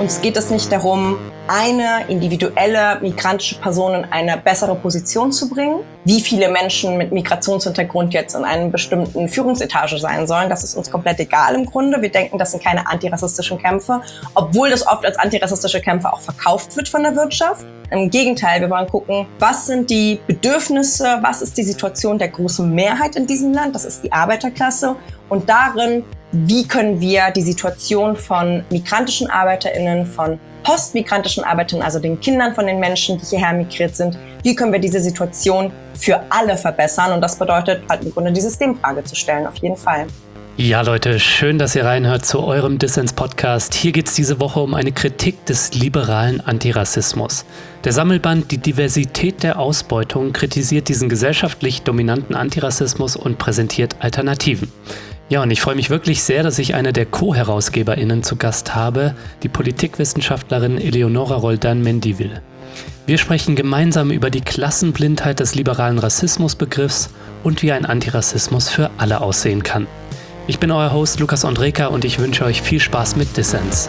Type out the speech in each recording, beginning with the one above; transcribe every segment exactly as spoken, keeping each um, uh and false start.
Uns geht es nicht darum, eine individuelle migrantische Person in eine bessere Position zu bringen. Wie viele Menschen mit Migrationshintergrund jetzt in einer bestimmten Führungsetage sein sollen, das ist uns komplett egal im Grunde. Wir denken, das sind keine antirassistischen Kämpfe, obwohl das oft als antirassistische Kämpfe auch verkauft wird von der Wirtschaft. Im Gegenteil, wir wollen gucken, was sind die Bedürfnisse, was ist die Situation der großen Mehrheit in diesem Land, das ist die Arbeiterklasse. Und darin, wie können wir die Situation von migrantischen ArbeiterInnen, von postmigrantischen Arbeitern, also den Kindern von den Menschen, die hierher migriert sind, wie können wir diese Situation für alle verbessern? Und das bedeutet halt im Grunde die Systemfrage zu stellen, auf jeden Fall. Ja, Leute, schön, dass ihr reinhört zu eurem Dissens-Podcast. Hier geht es diese Woche um eine Kritik des liberalen Antirassismus. Der Sammelband Die Diversität der Ausbeutung kritisiert diesen gesellschaftlich dominanten Antirassismus und präsentiert Alternativen. Ja, und ich freue mich wirklich sehr, dass ich eine der Co-HerausgeberInnen zu Gast habe, die Politikwissenschaftlerin Eleonora Roldan-Mendivil. Wir sprechen gemeinsam über die Klassenblindheit des liberalen Rassismusbegriffs und wie ein Antirassismus für alle aussehen kann. Ich bin euer Host Lukas Andreka und ich wünsche euch viel Spaß mit Dissens.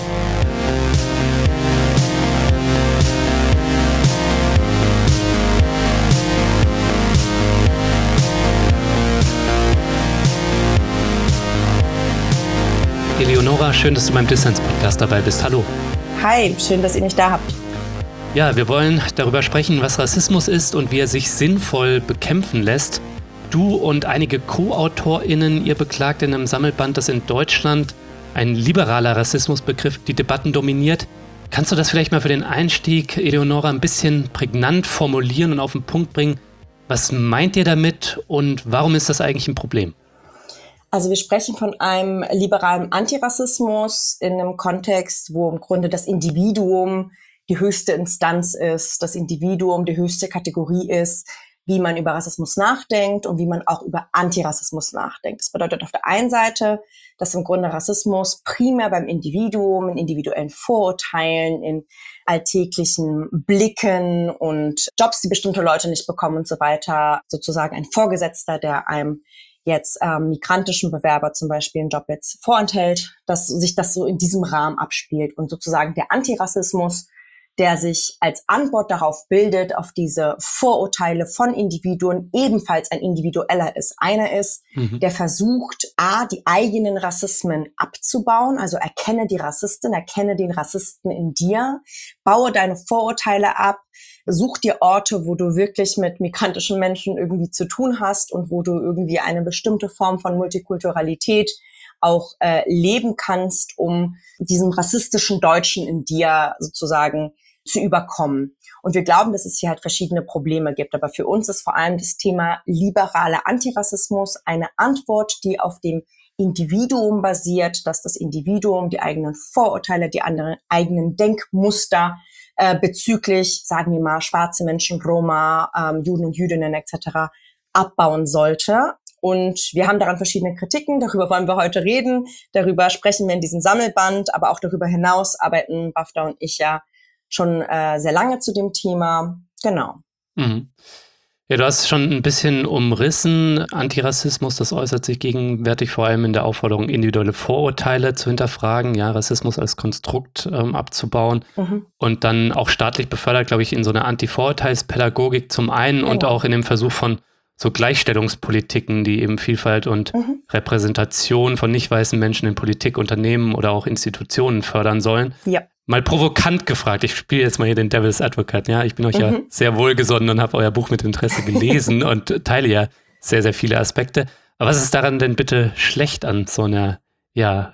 Eleonora, schön, dass du beim Dissens-Podcast dabei bist. Hallo. Hi, schön, dass ihr mich da habt. Ja, wir wollen darüber sprechen, was Rassismus ist und wie er sich sinnvoll bekämpfen lässt. Du und einige Co-AutorInnen, ihr beklagt in einem Sammelband, dass in Deutschland ein liberaler Rassismusbegriff die Debatten dominiert. Kannst du das vielleicht mal für den Einstieg, Eleonora, ein bisschen prägnant formulieren und auf den Punkt bringen? Was meint ihr damit und warum ist das eigentlich ein Problem? Also wir sprechen von einem liberalen Antirassismus in einem Kontext, wo im Grunde das Individuum die höchste Instanz ist, das Individuum die höchste Kategorie ist, wie man über Rassismus nachdenkt und wie man auch über Antirassismus nachdenkt. Das bedeutet auf der einen Seite, dass im Grunde Rassismus primär beim Individuum, in individuellen Vorurteilen, in alltäglichen Blicken und Jobs, die bestimmte Leute nicht bekommen und so weiter, sozusagen ein Vorgesetzter, der einem jetzt ähm, migrantischen Bewerber zum Beispiel einen Job jetzt vorenthält, dass sich das so in diesem Rahmen abspielt und sozusagen der Antirassismus, der sich als Antwort darauf bildet, auf diese Vorurteile von Individuen, ebenfalls ein individueller ist. Einer ist, mhm. der versucht, A, die eigenen Rassismen abzubauen, also erkenne die Rassistin, erkenne den Rassisten in dir, baue deine Vorurteile ab, such dir Orte, wo du wirklich mit migrantischen Menschen irgendwie zu tun hast und wo du irgendwie eine bestimmte Form von Multikulturalität auch äh, leben kannst, um diesem rassistischen Deutschen in dir sozusagen zu überkommen. Und wir glauben, dass es hier halt verschiedene Probleme gibt. Aber für uns ist vor allem das Thema liberaler Antirassismus eine Antwort, die auf dem Individuum basiert, dass das Individuum die eigenen Vorurteile, die anderen eigenen Denkmuster äh, bezüglich, sagen wir mal, schwarze Menschen, Roma, ähm, Juden und Jüdinnen et cetera abbauen sollte. Und wir haben daran verschiedene Kritiken, darüber wollen wir heute reden, darüber sprechen wir in diesem Sammelband, aber auch darüber hinaus arbeiten Bafta und ich ja schon äh, sehr lange zu dem Thema. Genau. Mhm. Ja, du hast schon ein bisschen umrissen. Antirassismus, das äußert sich gegenwärtig vor allem in der Aufforderung, individuelle Vorurteile zu hinterfragen, ja, Rassismus als Konstrukt ähm, abzubauen mhm. und dann auch staatlich befördert, glaube ich, in so einer Anti-Vorurteilspädagogik zum einen genau. und auch in dem Versuch von so Gleichstellungspolitiken, die eben Vielfalt und mhm. Repräsentation von nicht weißen Menschen in Politik, Unternehmen oder auch Institutionen fördern sollen. Ja. Mal provokant gefragt, ich spiele jetzt mal hier den Devil's Advocate, ja, ich bin euch mhm. ja sehr wohlgesonnen und habe euer Buch mit Interesse gelesen und teile ja sehr, sehr viele Aspekte. Aber was ist daran denn bitte schlecht an so einer ja,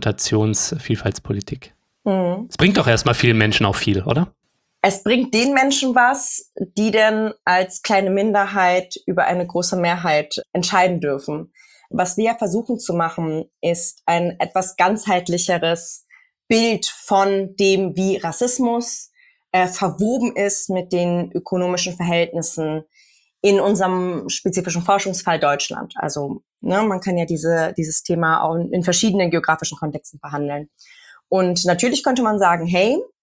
Repräsentations-Vielfaltspolitik? Mhm. Es bringt doch erstmal vielen Menschen auch viel, oder? Es bringt den Menschen was, die denn als kleine Minderheit über eine große Mehrheit entscheiden dürfen. Was wir versuchen zu machen, ist ein etwas ganzheitlicheres Bild von dem, wie Rassismus äh, verwoben ist mit den ökonomischen Verhältnissen in unserem spezifischen Forschungsfall Deutschland. Also ne, man kann ja diese, dieses Thema auch in verschiedenen geografischen Kontexten behandeln. Und natürlich könnte man sagen, hey,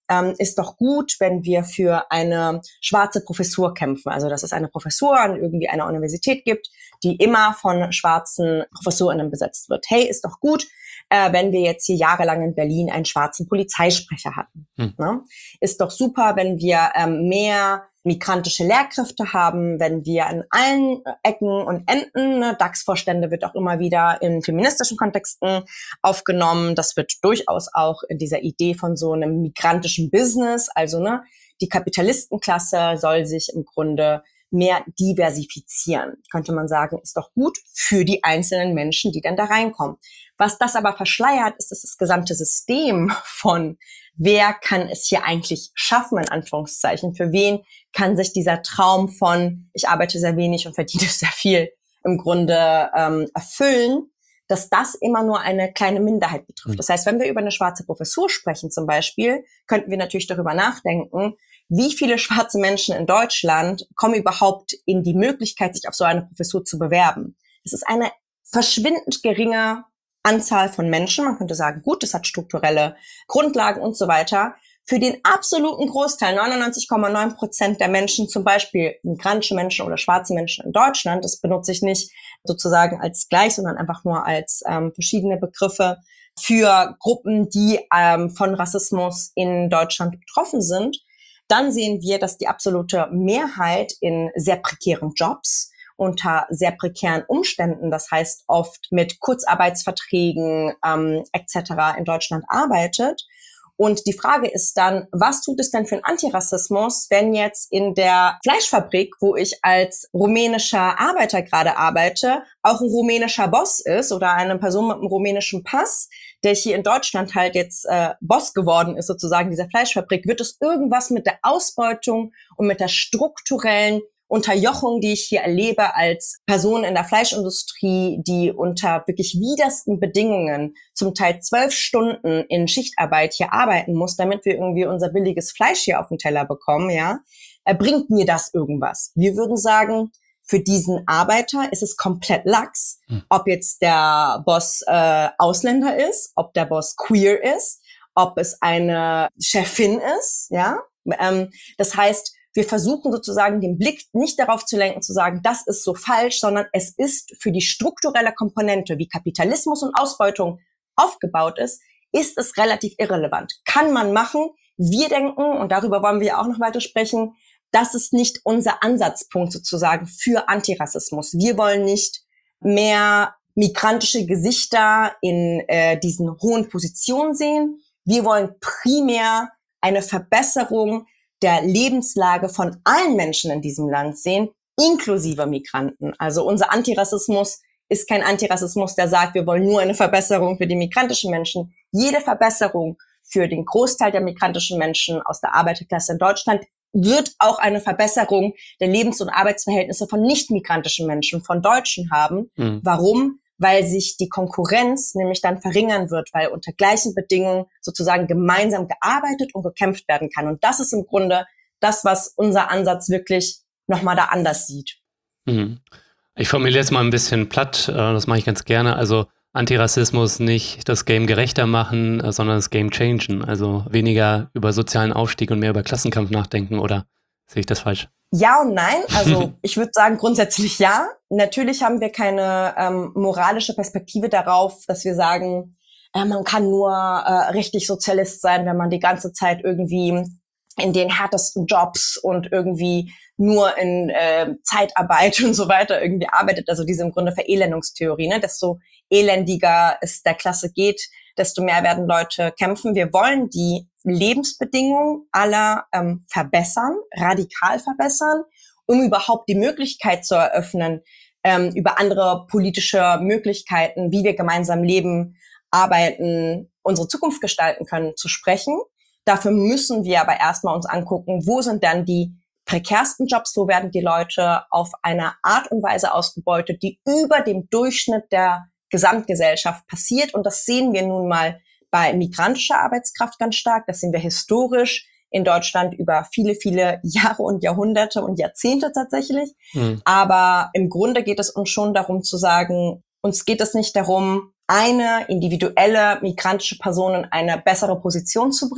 ähm, ist doch gut, wenn wir für eine schwarze Professur kämpfen. Also dass es eine Professur an irgendwie einer Universität gibt, die immer von schwarzen Professorinnen besetzt wird. Hey, ist doch gut, äh, wenn wir jetzt hier jahrelang in Berlin einen schwarzen Polizeisprecher hatten. Hm. Ne? Ist doch super, wenn wir ähm, mehr migrantische Lehrkräfte haben, wenn wir an allen Ecken und Enden, ne, D A X-Vorstände wird auch immer wieder in feministischen Kontexten aufgenommen. Das wird durchaus auch in dieser Idee von so einem migrantischen Business, also ne, die Kapitalistenklasse soll sich im Grunde mehr diversifizieren. Könnte man sagen, ist doch gut für die einzelnen Menschen, die dann da reinkommen. Was das aber verschleiert, ist, dass das gesamte System von wer kann es hier eigentlich schaffen, in Anführungszeichen, für wen kann sich dieser Traum von ich arbeite sehr wenig und verdiene sehr viel im Grunde ähm, erfüllen, dass das immer nur eine kleine Minderheit betrifft. Das heißt, wenn wir über eine schwarze Professur sprechen zum Beispiel, könnten wir natürlich darüber nachdenken, wie viele schwarze Menschen in Deutschland kommen überhaupt in die Möglichkeit, sich auf so eine Professur zu bewerben. Es ist eine verschwindend geringe Anzahl von Menschen. Man könnte sagen, gut, das hat strukturelle Grundlagen und so weiter. Für den absoluten Großteil, neunundneunzig Komma neun Prozent der Menschen, zum Beispiel migrantische Menschen oder schwarze Menschen in Deutschland, das benutze ich nicht sozusagen als gleich, sondern einfach nur als ähm, verschiedene Begriffe für Gruppen, die ähm, von Rassismus in Deutschland betroffen sind, dann sehen wir, dass die absolute Mehrheit in sehr prekären Jobs, unter sehr prekären Umständen, das heißt oft mit Kurzarbeitsverträgen ähm, et cetera in Deutschland arbeitet. Und die Frage ist dann, was tut es denn für einen Antirassismus, wenn jetzt in der Fleischfabrik, wo ich als rumänischer Arbeiter gerade arbeite, auch ein rumänischer Boss ist oder eine Person mit einem rumänischen Pass, der hier in Deutschland halt jetzt äh, Boss geworden ist, sozusagen dieser Fleischfabrik, wird es irgendwas mit der Ausbeutung und mit der strukturellen Unterjochung, die ich hier erlebe als Person in der Fleischindustrie, die unter wirklich widersten Bedingungen zum Teil zwölf Stunden in Schichtarbeit hier arbeiten muss, damit wir irgendwie unser billiges Fleisch hier auf den Teller bekommen, ja, bringt mir das irgendwas? Wir würden sagen, für diesen Arbeiter ist es komplett lax, hm. ob jetzt der Boss äh, Ausländer ist, ob der Boss queer ist, ob es eine Chefin ist, ja. Ähm, das heißt, wir versuchen sozusagen den Blick nicht darauf zu lenken, zu sagen, das ist so falsch, sondern es ist für die strukturelle Komponente, wie Kapitalismus und Ausbeutung aufgebaut ist, ist es relativ irrelevant. Kann man machen. Wir denken, und darüber wollen wir auch noch weiter sprechen, das ist nicht unser Ansatzpunkt sozusagen für Antirassismus. Wir wollen nicht mehr migrantische Gesichter in äh, diesen hohen Positionen sehen. Wir wollen primär eine Verbesserung der Lebenslage von allen Menschen in diesem Land sehen, inklusive Migranten. Also unser Antirassismus ist kein Antirassismus, der sagt, wir wollen nur eine Verbesserung für die migrantischen Menschen. Jede Verbesserung für den Großteil der migrantischen Menschen aus der Arbeiterklasse in Deutschland wird auch eine Verbesserung der Lebens- und Arbeitsverhältnisse von nicht-migrantischen Menschen, von Deutschen haben. Mhm. Warum? Weil sich die Konkurrenz nämlich dann verringern wird, weil unter gleichen Bedingungen sozusagen gemeinsam gearbeitet und gekämpft werden kann. Und das ist im Grunde das, was unser Ansatz wirklich nochmal da anders sieht. Mhm. Ich formuliere jetzt mal ein bisschen platt, das mache ich ganz gerne. Also Antirassismus nicht das Game gerechter machen, sondern das Game changen. Also weniger über sozialen Aufstieg und mehr über Klassenkampf nachdenken, oder sehe ich das falsch? Ja und nein. Also ich würde sagen grundsätzlich ja. Natürlich haben wir keine ähm, moralische Perspektive darauf, dass wir sagen, äh, man kann nur äh, richtig Sozialist sein, wenn man die ganze Zeit irgendwie in den härtesten Jobs und irgendwie nur in äh, Zeitarbeit und so weiter irgendwie arbeitet. Also diese im Grunde Verelendungstheorie, ne? Desto elendiger es der Klasse geht, desto mehr werden Leute kämpfen. Wir wollen die Lebensbedingungen aller ähm, verbessern, radikal verbessern, um überhaupt die Möglichkeit zu eröffnen, ähm, über andere politische Möglichkeiten, wie wir gemeinsam leben, arbeiten, unsere Zukunft gestalten können, zu sprechen. Dafür müssen wir aber erstmal uns angucken, wo sind dann die prekärsten Jobs, wo werden die Leute auf eine Art und Weise ausgebeutet, die über dem Durchschnitt der Gesamtgesellschaft passiert. Und das sehen wir nun mal bei migrantischer Arbeitskraft ganz stark. Das sehen wir historisch in Deutschland über viele, viele Jahre und Jahrhunderte und Jahrzehnte tatsächlich. Mhm. Aber im Grunde geht es uns schon darum zu sagen, uns geht es nicht darum, eine individuelle migrantische Person in eine bessere Position zu bringen,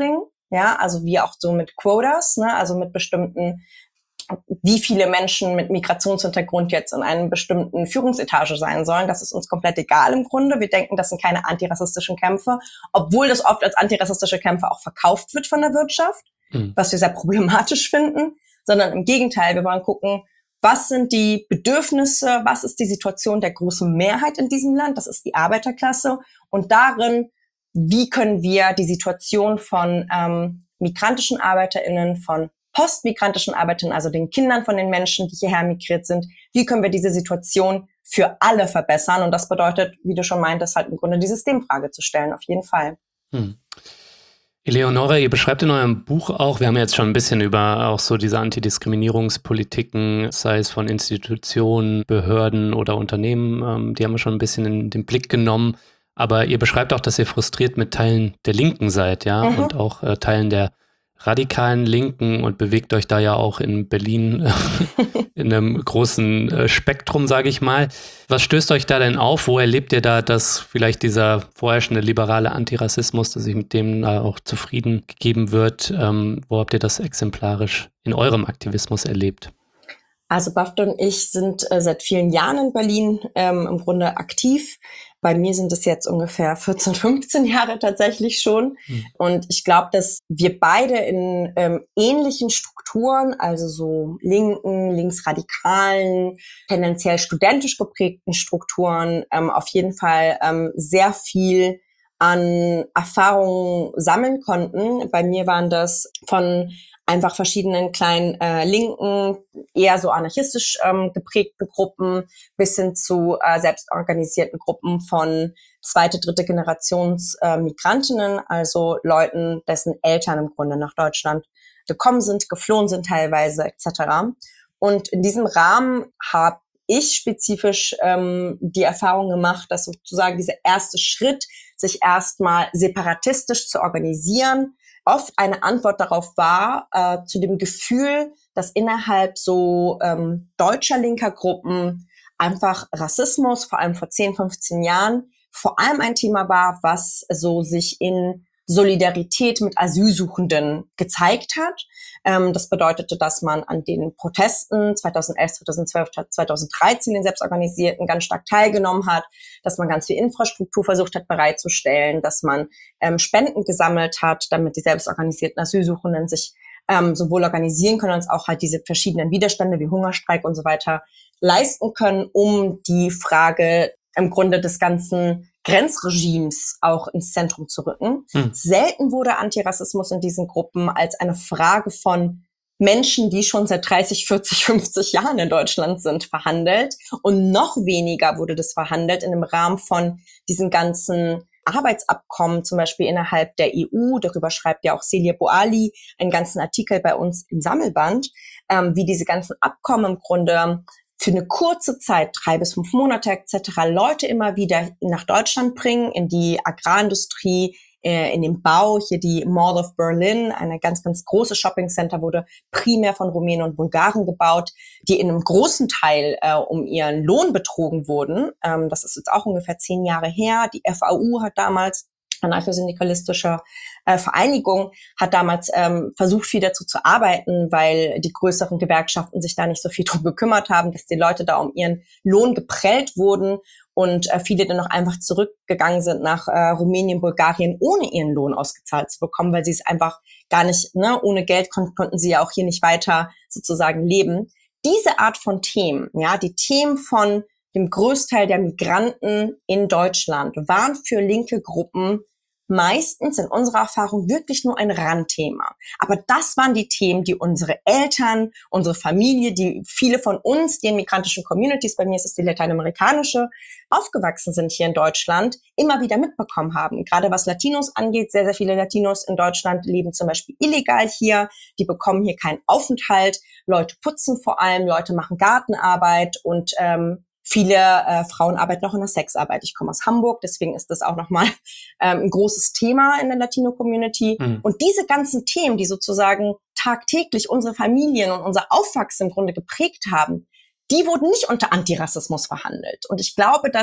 ja, also wie auch so mit Quotas, ne, also mit bestimmten, wie viele Menschen mit Migrationshintergrund jetzt in einer bestimmten Führungsetage sein sollen. Das ist uns komplett egal im Grunde. Wir denken, das sind keine antirassistischen Kämpfe, obwohl das oft als antirassistische Kämpfe auch verkauft wird von der Wirtschaft, mhm. was wir sehr problematisch finden, sondern im Gegenteil, wir wollen gucken, was sind die Bedürfnisse, was ist die Situation der großen Mehrheit in diesem Land, das ist die Arbeiterklasse, und darin, wie können wir die Situation von ähm, migrantischen ArbeiterInnen, von postmigrantischen Arbeiterinnen, also den Kindern von den Menschen, die hierher migriert sind, wie können wir diese Situation für alle verbessern? Und das bedeutet, wie du schon meintest, halt im Grunde die Systemfrage zu stellen, auf jeden Fall. Hm. Eleonora, ihr beschreibt in eurem Buch auch, wir haben jetzt schon ein bisschen über auch so diese Antidiskriminierungspolitiken, sei es von Institutionen, Behörden oder Unternehmen, ähm, die haben wir schon ein bisschen in den Blick genommen. Aber ihr beschreibt auch, dass ihr frustriert mit Teilen der Linken seid, ja, mhm. und auch äh, Teilen der radikalen Linken und bewegt euch da ja auch in Berlin in einem großen äh, Spektrum, sage ich mal. Was stößt euch da denn auf? Wo erlebt ihr da, dass vielleicht dieser vorherrschende liberale Antirassismus, dass sich mit dem äh, auch zufrieden gegeben wird? Ähm, wo habt ihr das exemplarisch in eurem Aktivismus erlebt? Also Bafta und ich sind äh, seit vielen Jahren in Berlin ähm, im Grunde aktiv. Bei mir sind es jetzt ungefähr vierzehn, fünfzehn Jahre tatsächlich schon. Mhm. Und ich glaube, dass wir beide in ähm, ähnlichen Strukturen, also so linken, linksradikalen, tendenziell studentisch geprägten Strukturen, ähm, auf jeden Fall ähm, sehr viel an Erfahrungen sammeln konnten. Bei mir waren das von einfach verschiedenen kleinen äh, linken, eher so anarchistisch ähm, geprägten Gruppen bis hin zu äh, selbstorganisierten Gruppen von zweite, dritte Generations äh, Migrantinnen, also Leuten, dessen Eltern im Grunde nach Deutschland gekommen sind, geflohen sind teilweise et cetera. Und in diesem Rahmen habe ich spezifisch ähm, die Erfahrung gemacht, dass sozusagen dieser erste Schritt, sich erstmal separatistisch zu organisieren, oft eine Antwort darauf war, äh, zu dem Gefühl, dass innerhalb so ähm, deutscher linker Gruppen einfach Rassismus, vor allem vor zehn, fünfzehn Jahren, vor allem ein Thema war, was so sich in Solidarität mit Asylsuchenden gezeigt hat. Ähm, das bedeutete, dass man an den Protesten zweitausendelf, zweitausendzwölf, zweitausenddreizehn, den selbstorganisierten, ganz stark teilgenommen hat, dass man ganz viel Infrastruktur versucht hat bereitzustellen, dass man ähm, Spenden gesammelt hat, damit die selbstorganisierten Asylsuchenden sich ähm, sowohl organisieren können, als auch halt diese verschiedenen Widerstände wie Hungerstreik und so weiter leisten können, um die Frage im Grunde des ganzen Grenzregimes auch ins Zentrum zu rücken. Hm. Selten wurde Antirassismus in diesen Gruppen als eine Frage von Menschen, die schon seit dreißig, vierzig, fünfzig Jahren in Deutschland sind, verhandelt. Und noch weniger wurde das verhandelt in dem Rahmen von diesen ganzen Arbeitsabkommen, zum Beispiel innerhalb der E U. Darüber schreibt ja auch Celia Boali einen ganzen Artikel bei uns im Sammelband, ähm, wie diese ganzen Abkommen im Grunde für eine kurze Zeit, drei bis fünf Monate et cetera, Leute immer wieder nach Deutschland bringen, in die Agrarindustrie, äh, in den Bau. Hier die Mall of Berlin, eine ganz, ganz große Shoppingcenter, wurde primär von Rumänen und Bulgaren gebaut, die in einem großen Teil äh, um ihren Lohn betrogen wurden. Ähm, das ist jetzt auch ungefähr zehn Jahre her. Die F A U hat damals, anarchosyndikalistische äh, Vereinigung, hat damals ähm, versucht, viel dazu zu arbeiten, weil die größeren Gewerkschaften sich da nicht so viel drum gekümmert haben, dass die Leute da um ihren Lohn geprellt wurden und äh, viele dann noch einfach zurückgegangen sind nach äh, Rumänien, Bulgarien, ohne ihren Lohn ausgezahlt zu bekommen, weil sie es einfach gar nicht, ne, ohne Geld kon- konnten sie ja auch hier nicht weiter sozusagen leben. Diese Art von Themen, ja, die Themen von dem Großteil der Migranten in Deutschland waren für linke Gruppen meistens in unserer Erfahrung wirklich nur ein Randthema. Aber das waren die Themen, die unsere Eltern, unsere Familie, die viele von uns, die in migrantischen Communities, bei mir ist es die lateinamerikanische, aufgewachsen sind hier in Deutschland, immer wieder mitbekommen haben. Gerade was Latinos angeht, sehr, sehr viele Latinos in Deutschland leben zum Beispiel illegal hier, die bekommen hier keinen Aufenthalt, Leute putzen vor allem, Leute machen Gartenarbeit und ähm, Viele äh, Frauen arbeiten noch in der Sexarbeit. Ich komme aus Hamburg, deswegen ist das auch nochmal ähm, ein großes Thema in der Latino-Community. Mhm. Und diese ganzen Themen, die sozusagen tagtäglich unsere Familien und unser Aufwachsen im Grunde geprägt haben, die wurden nicht unter Antirassismus verhandelt. Und ich glaube, dass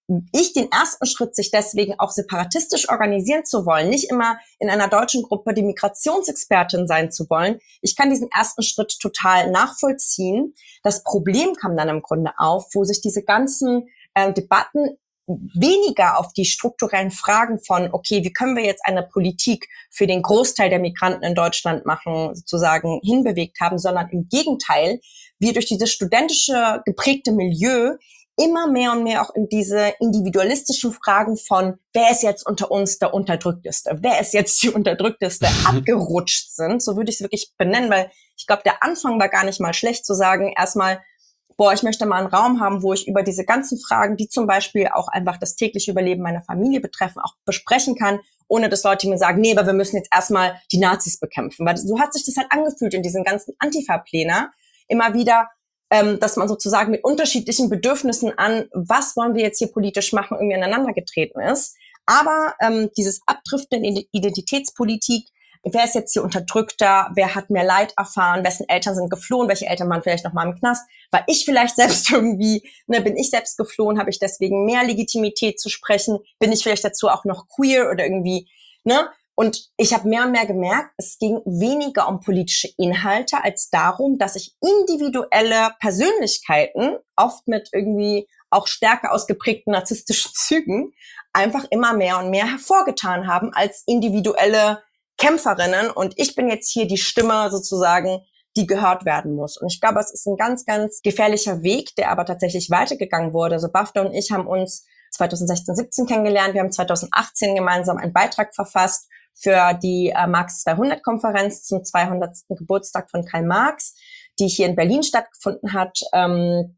ich den ersten Schritt, sich deswegen auch separatistisch organisieren zu wollen, nicht immer in einer deutschen Gruppe die Migrationsexpertin sein zu wollen. Ich kann diesen ersten Schritt total nachvollziehen. Das Problem kam dann im Grunde auf, wo sich diese ganzen äh, Debatten weniger auf die strukturellen Fragen von, okay, wie können wir jetzt eine Politik für den Großteil der Migranten in Deutschland machen, sozusagen hinbewegt haben, sondern im Gegenteil, wir durch dieses studentische geprägte Milieu immer mehr und mehr auch in diese individualistischen Fragen von, wer ist jetzt unter uns der Unterdrückteste, wer ist jetzt die Unterdrückteste, abgerutscht sind. So würde ich es wirklich benennen, weil ich glaube, der Anfang war gar nicht mal schlecht zu sagen, erstmal, boah, ich möchte mal einen Raum haben, wo ich über diese ganzen Fragen, die zum Beispiel auch einfach das tägliche Überleben meiner Familie betreffen, auch besprechen kann, ohne dass Leute mir sagen, nee, aber wir müssen jetzt erstmal die Nazis bekämpfen. Weil so hat sich das halt angefühlt in diesen ganzen Antifa-Plänen. Immer wieder, ähm, dass man sozusagen mit unterschiedlichen Bedürfnissen an, was wollen wir jetzt hier politisch machen, irgendwie aneinander getreten ist. Aber ähm, dieses Abdriften in Identitätspolitik, wer ist jetzt hier Unterdrückter, wer hat mehr Leid erfahren, wessen Eltern sind geflohen, welche Eltern waren vielleicht noch mal im Knast, war ich vielleicht selbst irgendwie, ne, bin ich selbst geflohen, habe ich deswegen mehr Legitimität zu sprechen, bin ich vielleicht dazu auch noch queer oder irgendwie, ne? Und ich habe mehr und mehr gemerkt, es ging weniger um politische Inhalte als darum, dass ich individuelle Persönlichkeiten, oft mit irgendwie auch stärker ausgeprägten narzisstischen Zügen, einfach immer mehr und mehr hervorgetan haben als individuelle Kämpferinnen. Und ich bin jetzt hier die Stimme sozusagen, die gehört werden muss. Und ich glaube, es ist ein ganz, ganz gefährlicher Weg, der aber tatsächlich weitergegangen wurde. Also Bafta und ich haben uns zwanzig sechzehn siebzehn kennengelernt. Wir haben zwanzig achtzehn gemeinsam einen Beitrag verfasst für die äh, Marx zweihundert-Konferenz zum zweihundertsten Geburtstag von Karl Marx, die hier in Berlin stattgefunden hat. Ähm,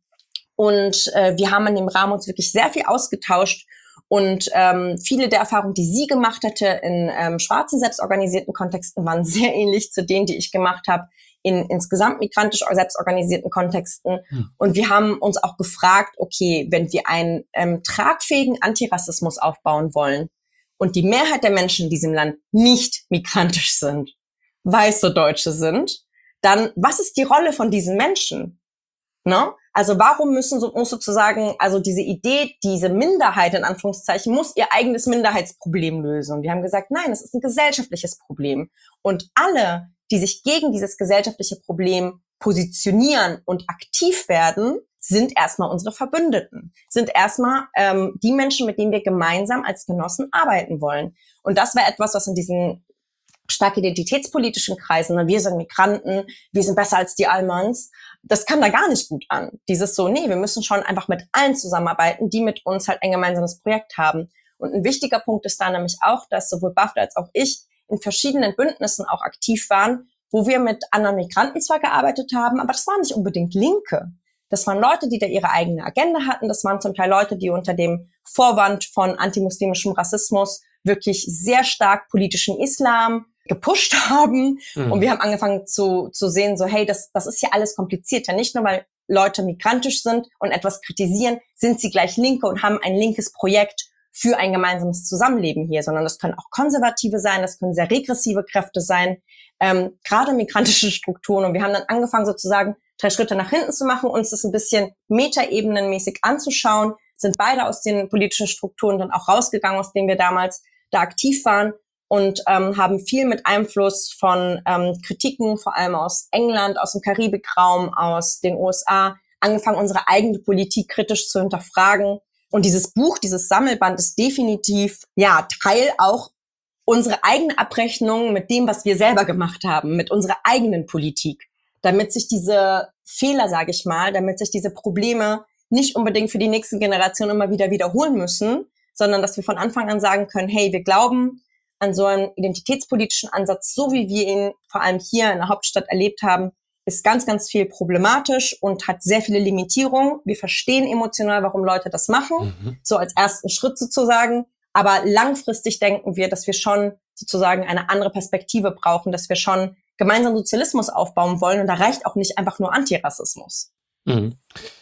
und äh, wir haben in dem Rahmen uns wirklich sehr viel ausgetauscht. Und ähm, viele der Erfahrungen, die sie gemacht hatte in ähm, schwarzen, selbstorganisierten Kontexten, waren sehr ähnlich zu denen, die ich gemacht habe in insgesamt migrantisch selbstorganisierten Kontexten. Hm. Und wir haben uns auch gefragt, okay, wenn wir einen ähm, tragfähigen Antirassismus aufbauen wollen und die Mehrheit der Menschen in diesem Land nicht migrantisch sind, weiße Deutsche sind, dann was ist die Rolle von diesen Menschen? Ne? Also warum müssen so, muss sozusagen, also diese Idee, diese Minderheit in Anführungszeichen, muss ihr eigenes Minderheitsproblem lösen. Und wir haben gesagt, nein, es ist ein gesellschaftliches Problem. Und alle, die sich gegen dieses gesellschaftliche Problem positionieren und aktiv werden, sind erstmal unsere Verbündeten, sind erstmal ähm, die Menschen, mit denen wir gemeinsam als Genossen arbeiten wollen. Und das war etwas, was in diesen stark identitätspolitischen Kreisen, ne, wir sind Migranten, wir sind besser als die Almans, das kam da gar nicht gut an. Dieses so, nee, wir müssen schon einfach mit allen zusammenarbeiten, die mit uns halt ein gemeinsames Projekt haben. Und ein wichtiger Punkt ist da nämlich auch, dass sowohl Bafta als auch ich in verschiedenen Bündnissen auch aktiv waren, wo wir mit anderen Migranten zwar gearbeitet haben, aber das waren nicht unbedingt Linke. Das waren Leute, die da ihre eigene Agenda hatten. Das waren zum Teil Leute, die unter dem Vorwand von antimuslimischem Rassismus wirklich sehr stark politischen Islam gepusht haben. Mhm. Und wir haben angefangen zu, zu sehen, so, hey, das, das ist ja alles komplizierter. Nicht nur, weil Leute migrantisch sind und etwas kritisieren, sind sie gleich Linke und haben ein linkes Projekt für ein gemeinsames Zusammenleben hier, sondern das können auch Konservative sein, das können sehr regressive Kräfte sein, ähm, gerade migrantische Strukturen. Und wir haben dann angefangen, sozusagen drei Schritte nach hinten zu machen, uns das ein bisschen metaebenenmäßig anzuschauen, sind beide aus den politischen Strukturen dann auch rausgegangen, aus denen wir damals da aktiv waren, und ähm, haben viel mit Einfluss von ähm, Kritiken, vor allem aus England, aus dem Karibikraum, aus den U S A, angefangen, unsere eigene Politik kritisch zu hinterfragen. Und dieses Buch, dieses Sammelband ist definitiv ja Teil auch unserer eigenen Abrechnung mit dem, was wir selber gemacht haben, mit unserer eigenen Politik, damit sich diese Fehler, sage ich mal, damit sich diese Probleme nicht unbedingt für die nächste Generation immer wieder wiederholen müssen, sondern dass wir von Anfang an sagen können, hey, wir glauben an so einen identitätspolitischen Ansatz, so wie wir ihn vor allem hier in der Hauptstadt erlebt haben, ist ganz, ganz viel problematisch und hat sehr viele Limitierungen. Wir verstehen emotional, warum Leute das machen, mhm. so als ersten Schritt sozusagen. Aber langfristig denken wir, dass wir schon sozusagen eine andere Perspektive brauchen, dass wir schon gemeinsam Sozialismus aufbauen wollen. Und da reicht auch nicht einfach nur Antirassismus. Mhm.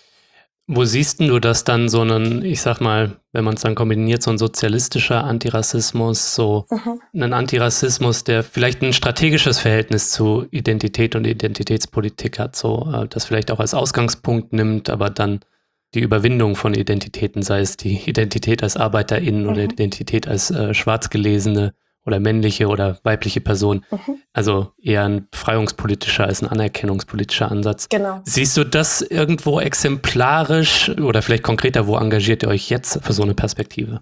Wo siehst du das dann, so einen, ich sag mal, wenn man es dann kombiniert, so ein sozialistischer Antirassismus, so mhm. einen Antirassismus, der vielleicht ein strategisches Verhältnis zu Identität und Identitätspolitik hat, so das vielleicht auch als Ausgangspunkt nimmt, aber dann die Überwindung von Identitäten, sei es die Identität als ArbeiterInnen mhm. oder Identität als äh, schwarzgelesene oder männliche oder weibliche Person. Mhm. Also eher ein befreiungspolitischer als ein anerkennungspolitischer Ansatz. Genau. Siehst du das irgendwo exemplarisch oder vielleicht konkreter, wo engagiert ihr euch jetzt für so eine Perspektive?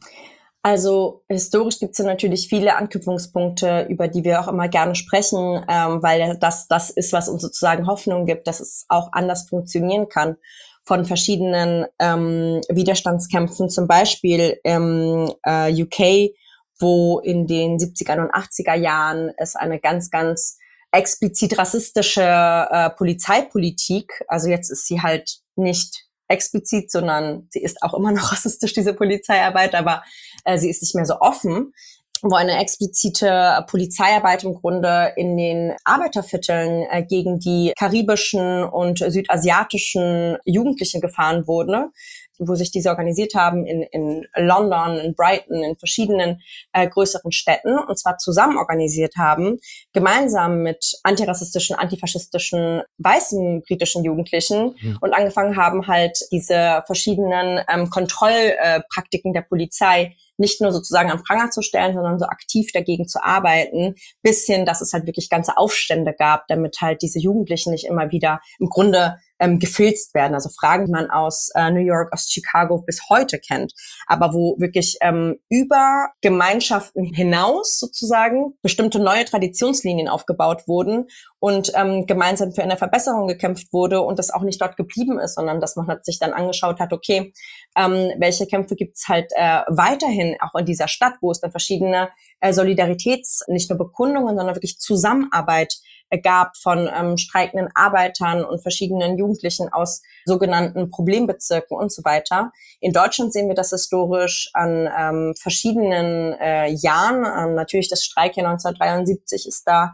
Also historisch gibt es ja natürlich viele Anknüpfungspunkte, über die wir auch immer gerne sprechen, ähm, weil das das ist, was uns sozusagen Hoffnung gibt, dass es auch anders funktionieren kann. Von verschiedenen ähm, Widerstandskämpfen, zum Beispiel im äh, U K, wo in den siebziger und achtziger Jahren es eine ganz, ganz explizit rassistische äh, Polizeipolitik, also jetzt ist sie halt nicht explizit, sondern sie ist auch immer noch rassistisch, diese Polizeiarbeit, aber äh, sie ist nicht mehr so offen, wo eine explizite Polizeiarbeit im Grunde in den Arbeitervierteln äh, gegen die karibischen und südasiatischen Jugendlichen gefahren wurde, wo sich diese organisiert haben in, in London, in Brighton, in verschiedenen äh, größeren Städten und zwar zusammen organisiert haben, gemeinsam mit antirassistischen, antifaschistischen, weißen britischen Jugendlichen mhm. und angefangen haben halt diese verschiedenen ähm, Kontrollpraktiken äh, der Polizei nicht nur sozusagen am Pranger zu stellen, sondern so aktiv dagegen zu arbeiten, bis hin, dass es halt wirklich ganze Aufstände gab, damit halt diese Jugendlichen nicht immer wieder im Grunde ähm, gefilzt werden. Also Fragen, die man aus äh, New York, aus Chicago bis heute kennt, aber wo wirklich ähm, über Gemeinschaften hinaus sozusagen bestimmte neue Traditionslinien aufgebaut wurden und ähm, gemeinsam für eine Verbesserung gekämpft wurde und das auch nicht dort geblieben ist, sondern dass man halt sich dann angeschaut hat, okay, ähm, welche Kämpfe gibt's halt äh, weiterhin auch in dieser Stadt, wo es dann verschiedene äh, Solidaritäts-, nicht nur Bekundungen, sondern wirklich Zusammenarbeit äh, gab von ähm, streikenden Arbeitern und verschiedenen Jugendlichen aus sogenannten Problembezirken und so weiter. In Deutschland sehen wir das historisch an ähm, verschiedenen äh, Jahren. Ähm, natürlich das Streikjahr neunzehnhundertdreiundsiebzig ist da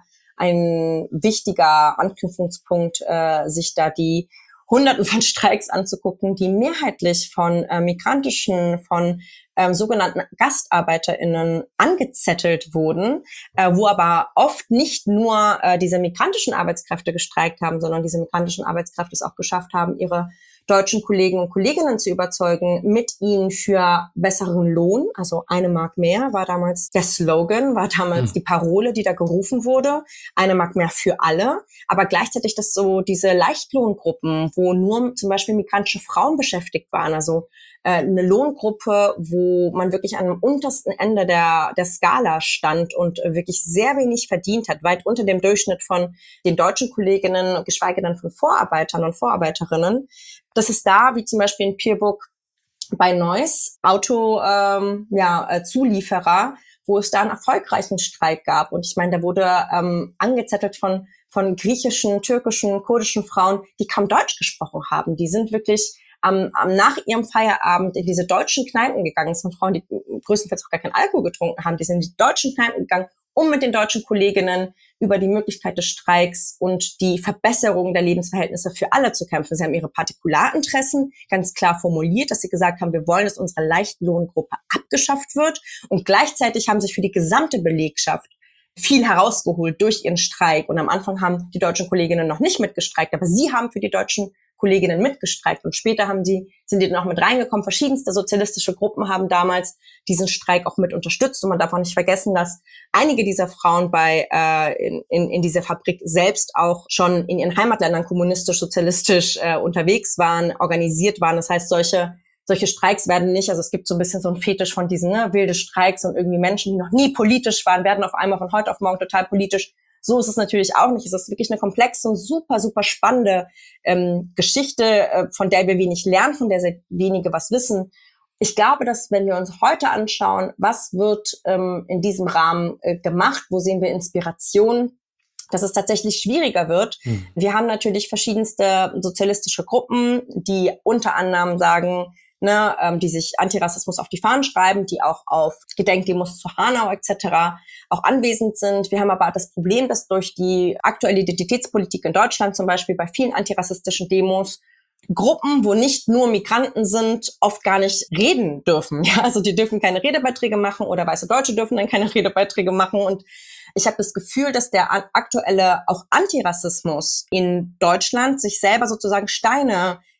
ein wichtiger Anknüpfungspunkt, äh, sich da die Hunderten von Streiks anzugucken, die mehrheitlich von äh, migrantischen, von ähm, sogenannten GastarbeiterInnen angezettelt wurden, äh, wo aber oft nicht nur äh, diese migrantischen Arbeitskräfte gestreikt haben, sondern diese migrantischen Arbeitskräfte es auch geschafft haben, ihre deutschen Kollegen und Kolleginnen zu überzeugen, mit ihnen für besseren Lohn, also eine Mark mehr, war damals der Slogan, war damals mhm. die Parole, die da gerufen wurde, eine Mark mehr für alle, aber gleichzeitig das so diese Leichtlohngruppen, wo nur zum Beispiel migrantische Frauen beschäftigt waren, also äh, eine Lohngruppe, wo man wirklich an dem untersten Ende der, der Skala stand und äh, wirklich sehr wenig verdient hat, weit unter dem Durchschnitt von den deutschen Kolleginnen, geschweige denn von Vorarbeitern und Vorarbeiterinnen. Das ist da, wie zum Beispiel in Pierburg bei Neuss, Auto, ähm, ja, äh, Zulieferer, wo es da einen erfolgreichen Streik gab. Und ich meine, da wurde ähm, angezettelt von von griechischen, türkischen, kurdischen Frauen, die kaum Deutsch gesprochen haben. Die sind wirklich am, am nach ihrem Feierabend in diese deutschen Kneipen gegangen. Das sind Frauen, die größtenteils auch gar keinen Alkohol getrunken haben. Die sind in die deutschen Kneipen gegangen, um mit den deutschen Kolleginnen über die Möglichkeit des Streiks und die Verbesserung der Lebensverhältnisse für alle zu kämpfen. Sie haben ihre Partikularinteressen ganz klar formuliert, dass sie gesagt haben, wir wollen, dass unsere Leichtlohngruppe abgeschafft wird. Und gleichzeitig haben sich für die gesamte Belegschaft viel herausgeholt durch ihren Streik. Und am Anfang haben die deutschen Kolleginnen noch nicht mitgestreikt, aber sie haben für die deutschen Kolleginnen mitgestreikt. Und später haben die, sind die dann auch mit reingekommen. Verschiedenste sozialistische Gruppen haben damals diesen Streik auch mit unterstützt. Und man darf auch nicht vergessen, dass einige dieser Frauen bei äh, in, in, in dieser Fabrik selbst auch schon in ihren Heimatländern kommunistisch, sozialistisch äh, unterwegs waren, organisiert waren. Das heißt, solche Solche Streiks werden nicht, also es gibt so ein bisschen so einen Fetisch von diesen ne, wilde Streiks und irgendwie Menschen, die noch nie politisch waren, werden auf einmal von heute auf morgen total politisch. So ist es natürlich auch nicht. Es ist wirklich eine komplexe und super, super spannende ähm, Geschichte, äh, von der wir wenig lernen, von der sehr wenige was wissen. Ich glaube, dass wenn wir uns heute anschauen, was wird ähm, in diesem Rahmen äh, gemacht, wo sehen wir Inspiration, dass es tatsächlich schwieriger wird. Hm. Wir haben natürlich verschiedenste sozialistische Gruppen, die unter anderem sagen, ne, ähm, die sich Antirassismus auf die Fahnen schreiben, die auch auf Gedenkdemos zu Hanau et cetera auch anwesend sind. Wir haben aber das Problem, dass durch die aktuelle Identitätspolitik in Deutschland zum Beispiel bei vielen antirassistischen Demos Gruppen, wo nicht nur Migranten sind, oft gar nicht reden dürfen. Ja, also die dürfen keine Redebeiträge machen oder weiße Deutsche dürfen dann keine Redebeiträge machen. Und ich habe das Gefühl, dass der aktuelle auch Antirassismus in Deutschland sich selber sozusagen Steine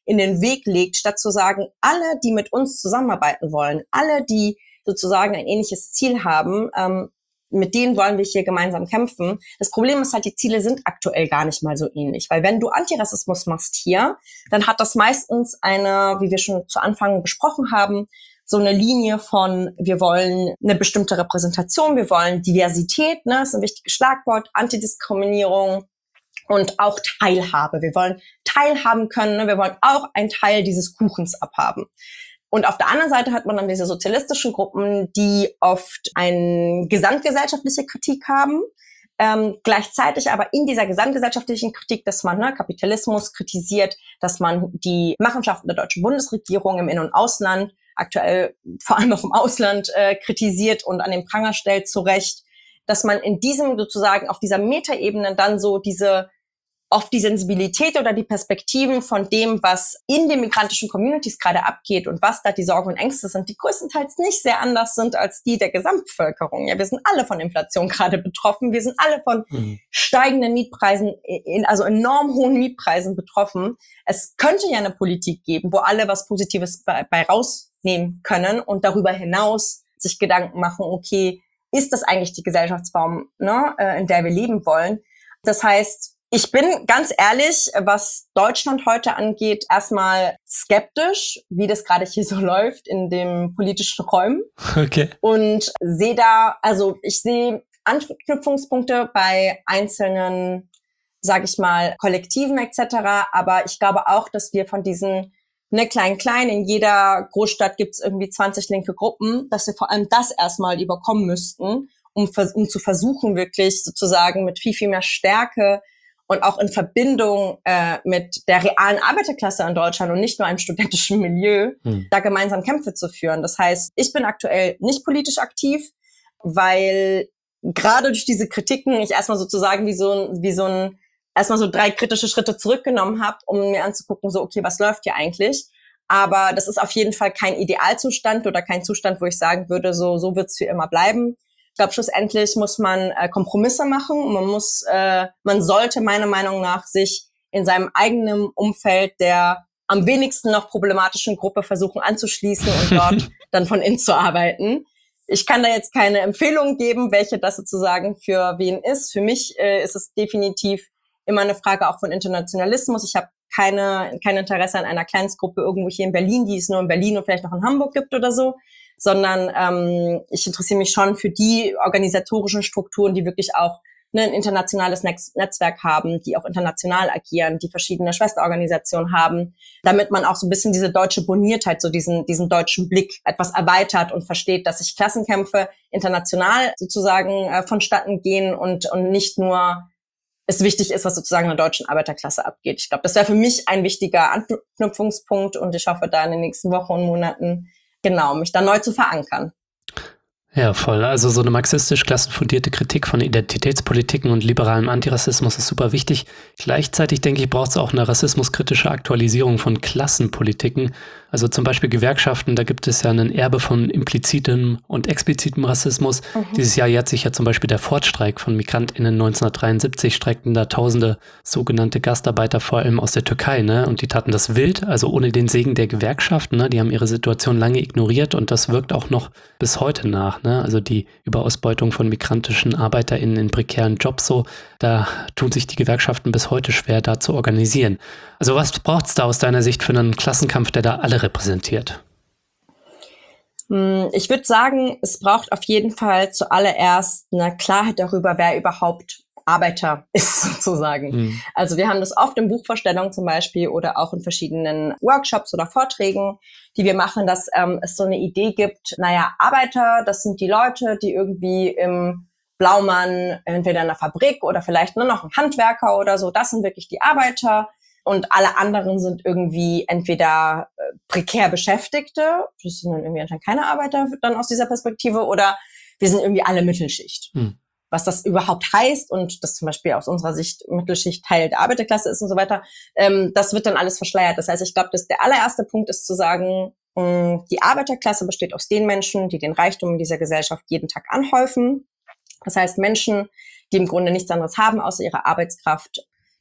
in den Weg legt, statt zu sagen, alle, die mit uns zusammenarbeiten wollen, alle, die sozusagen ein ähnliches Ziel haben, ähm, mit denen wollen wir hier gemeinsam kämpfen. Das Problem ist halt, die Ziele sind aktuell gar nicht mal so ähnlich. Weil wenn du Antirassismus machst hier, dann hat das meistens eine, wie wir schon zu Anfang besprochen haben, so eine Linie von, wir wollen eine bestimmte Repräsentation, wir wollen Diversität, ne, ist ein wichtiges Schlagwort, Antidiskriminierung und auch Teilhabe. Wir wollen teilhaben können, ne, wir wollen auch einen Teil dieses Kuchens abhaben. Und auf der anderen Seite hat man dann diese sozialistischen Gruppen, die oft eine gesamtgesellschaftliche Kritik haben, ähm, gleichzeitig aber in dieser gesamtgesellschaftlichen Kritik, dass man ne, Kapitalismus kritisiert, dass man die Machenschaften der deutschen Bundesregierung im In- und Ausland, aktuell vor allem auch im Ausland, äh, kritisiert und an den Pranger stellt, zu Recht, dass man in diesem sozusagen auf dieser Metaebene dann so diese oft die Sensibilität oder die Perspektiven von dem, was in den migrantischen Communities gerade abgeht und was da die Sorgen und Ängste sind, die größtenteils nicht sehr anders sind als die der Gesamtbevölkerung. Ja, wir sind alle von Inflation gerade betroffen. Wir sind alle von mhm. steigenden Mietpreisen, in, also enorm hohen Mietpreisen betroffen. Es könnte ja eine Politik geben, wo alle was Positives bei, bei rausnehmen können und darüber hinaus sich Gedanken machen, okay, ist das eigentlich die Gesellschaftsform, ne, in der wir leben wollen? Das heißt, ich bin ganz ehrlich, was Deutschland heute angeht, erstmal skeptisch, wie das gerade hier so läuft in den politischen Räumen. Okay. Und sehe da, also ich sehe Anknüpfungspunkte bei einzelnen, sage ich mal, Kollektiven et cetera. Aber ich glaube auch, dass wir von diesen ne klein klein in jeder Großstadt gibt's irgendwie zwanzig linke Gruppen, dass wir vor allem das erstmal überkommen müssten, um, um zu versuchen, wirklich sozusagen mit viel viel mehr Stärke und auch in Verbindung äh, mit der realen Arbeiterklasse in Deutschland und nicht nur einem studentischen Milieu, hm. da gemeinsam Kämpfe zu führen. Das heißt, ich bin aktuell nicht politisch aktiv, weil gerade durch diese Kritiken ich erstmal sozusagen wie so ein, wie so ein, erstmal so drei kritische Schritte zurückgenommen habe, um mir anzugucken, so okay, was läuft hier eigentlich? Aber das ist auf jeden Fall kein Idealzustand oder kein Zustand, wo ich sagen würde, so so wird's für immer bleiben. Ich glaube, schlussendlich muss man äh, Kompromisse machen. Man muss, äh, man sollte meiner Meinung nach sich in seinem eigenen Umfeld der am wenigsten noch problematischen Gruppe versuchen anzuschließen und dort dann von innen zu arbeiten. Ich kann da jetzt keine Empfehlung geben, welche das sozusagen für wen ist. Für mich äh, ist es definitiv immer eine Frage auch von Internationalismus. Ich habe keine kein Interesse an einer Kleinstgruppe irgendwo hier in Berlin, die es nur in Berlin und vielleicht noch in Hamburg gibt oder so, sondern ähm, ich interessiere mich schon für die organisatorischen Strukturen, die wirklich auch ne, ein internationales Netz- Netzwerk haben, die auch international agieren, die verschiedene Schwesterorganisationen haben, damit man auch so ein bisschen diese deutsche Boniertheit, so diesen diesen deutschen Blick etwas erweitert und versteht, dass sich Klassenkämpfe international sozusagen äh, vonstatten gehen und und nicht nur es wichtig ist, was sozusagen in der deutschen Arbeiterklasse abgeht. Ich glaube, das wäre für mich ein wichtiger Anknüpfungspunkt und ich hoffe, da in den nächsten Wochen und Monaten genau, mich da neu zu verankern. Ja, voll. Also so eine marxistisch klassenfundierte Kritik von Identitätspolitiken und liberalem Antirassismus ist super wichtig. Gleichzeitig denke ich, braucht es auch eine rassismuskritische Aktualisierung von Klassenpolitiken. Also zum Beispiel Gewerkschaften, da gibt es ja einen Erbe von implizitem und explizitem Rassismus. Mhm. Dieses Jahr jährt sich ja zum Beispiel der Fortstreik von MigrantInnen neunzehnhundertdreiundsiebzig, streikten da tausende sogenannte Gastarbeiter vor allem aus der Türkei, ne? Und die taten das wild, also ohne den Segen der Gewerkschaften, ne? Die haben ihre Situation lange ignoriert und das wirkt auch noch bis heute nach, ne? Also die Überausbeutung von migrantischen ArbeiterInnen in prekären Jobs so, da tun sich die Gewerkschaften bis heute schwer, da zu organisieren. Also was braucht es da aus deiner Sicht für einen Klassenkampf, der da alle repräsentiert? Ich würde sagen, es braucht auf jeden Fall zuallererst eine Klarheit darüber, wer überhaupt Arbeiter ist sozusagen. Mhm. Also wir haben das oft in Buchvorstellungen zum Beispiel oder auch in verschiedenen Workshops oder Vorträgen, die wir machen, dass ähm, es so eine Idee gibt, naja, Arbeiter, das sind die Leute, die irgendwie im Blaumann entweder in einer Fabrik oder vielleicht nur noch ein Handwerker oder so, das sind wirklich die Arbeiter. Und alle anderen sind irgendwie entweder äh, prekär Beschäftigte, das sind dann irgendwie anscheinend keine Arbeiter dann aus dieser Perspektive, oder wir sind irgendwie alle Mittelschicht. Hm. Was das überhaupt heißt und das zum Beispiel aus unserer Sicht Mittelschicht Teil der Arbeiterklasse ist und so weiter, ähm, das wird dann alles verschleiert. Das heißt, ich glaube, dass der allererste Punkt ist zu sagen, mh, die Arbeiterklasse besteht aus den Menschen, die den Reichtum in dieser Gesellschaft jeden Tag anhäufen. Das heißt, Menschen, die im Grunde nichts anderes haben außer ihre Arbeitskraft,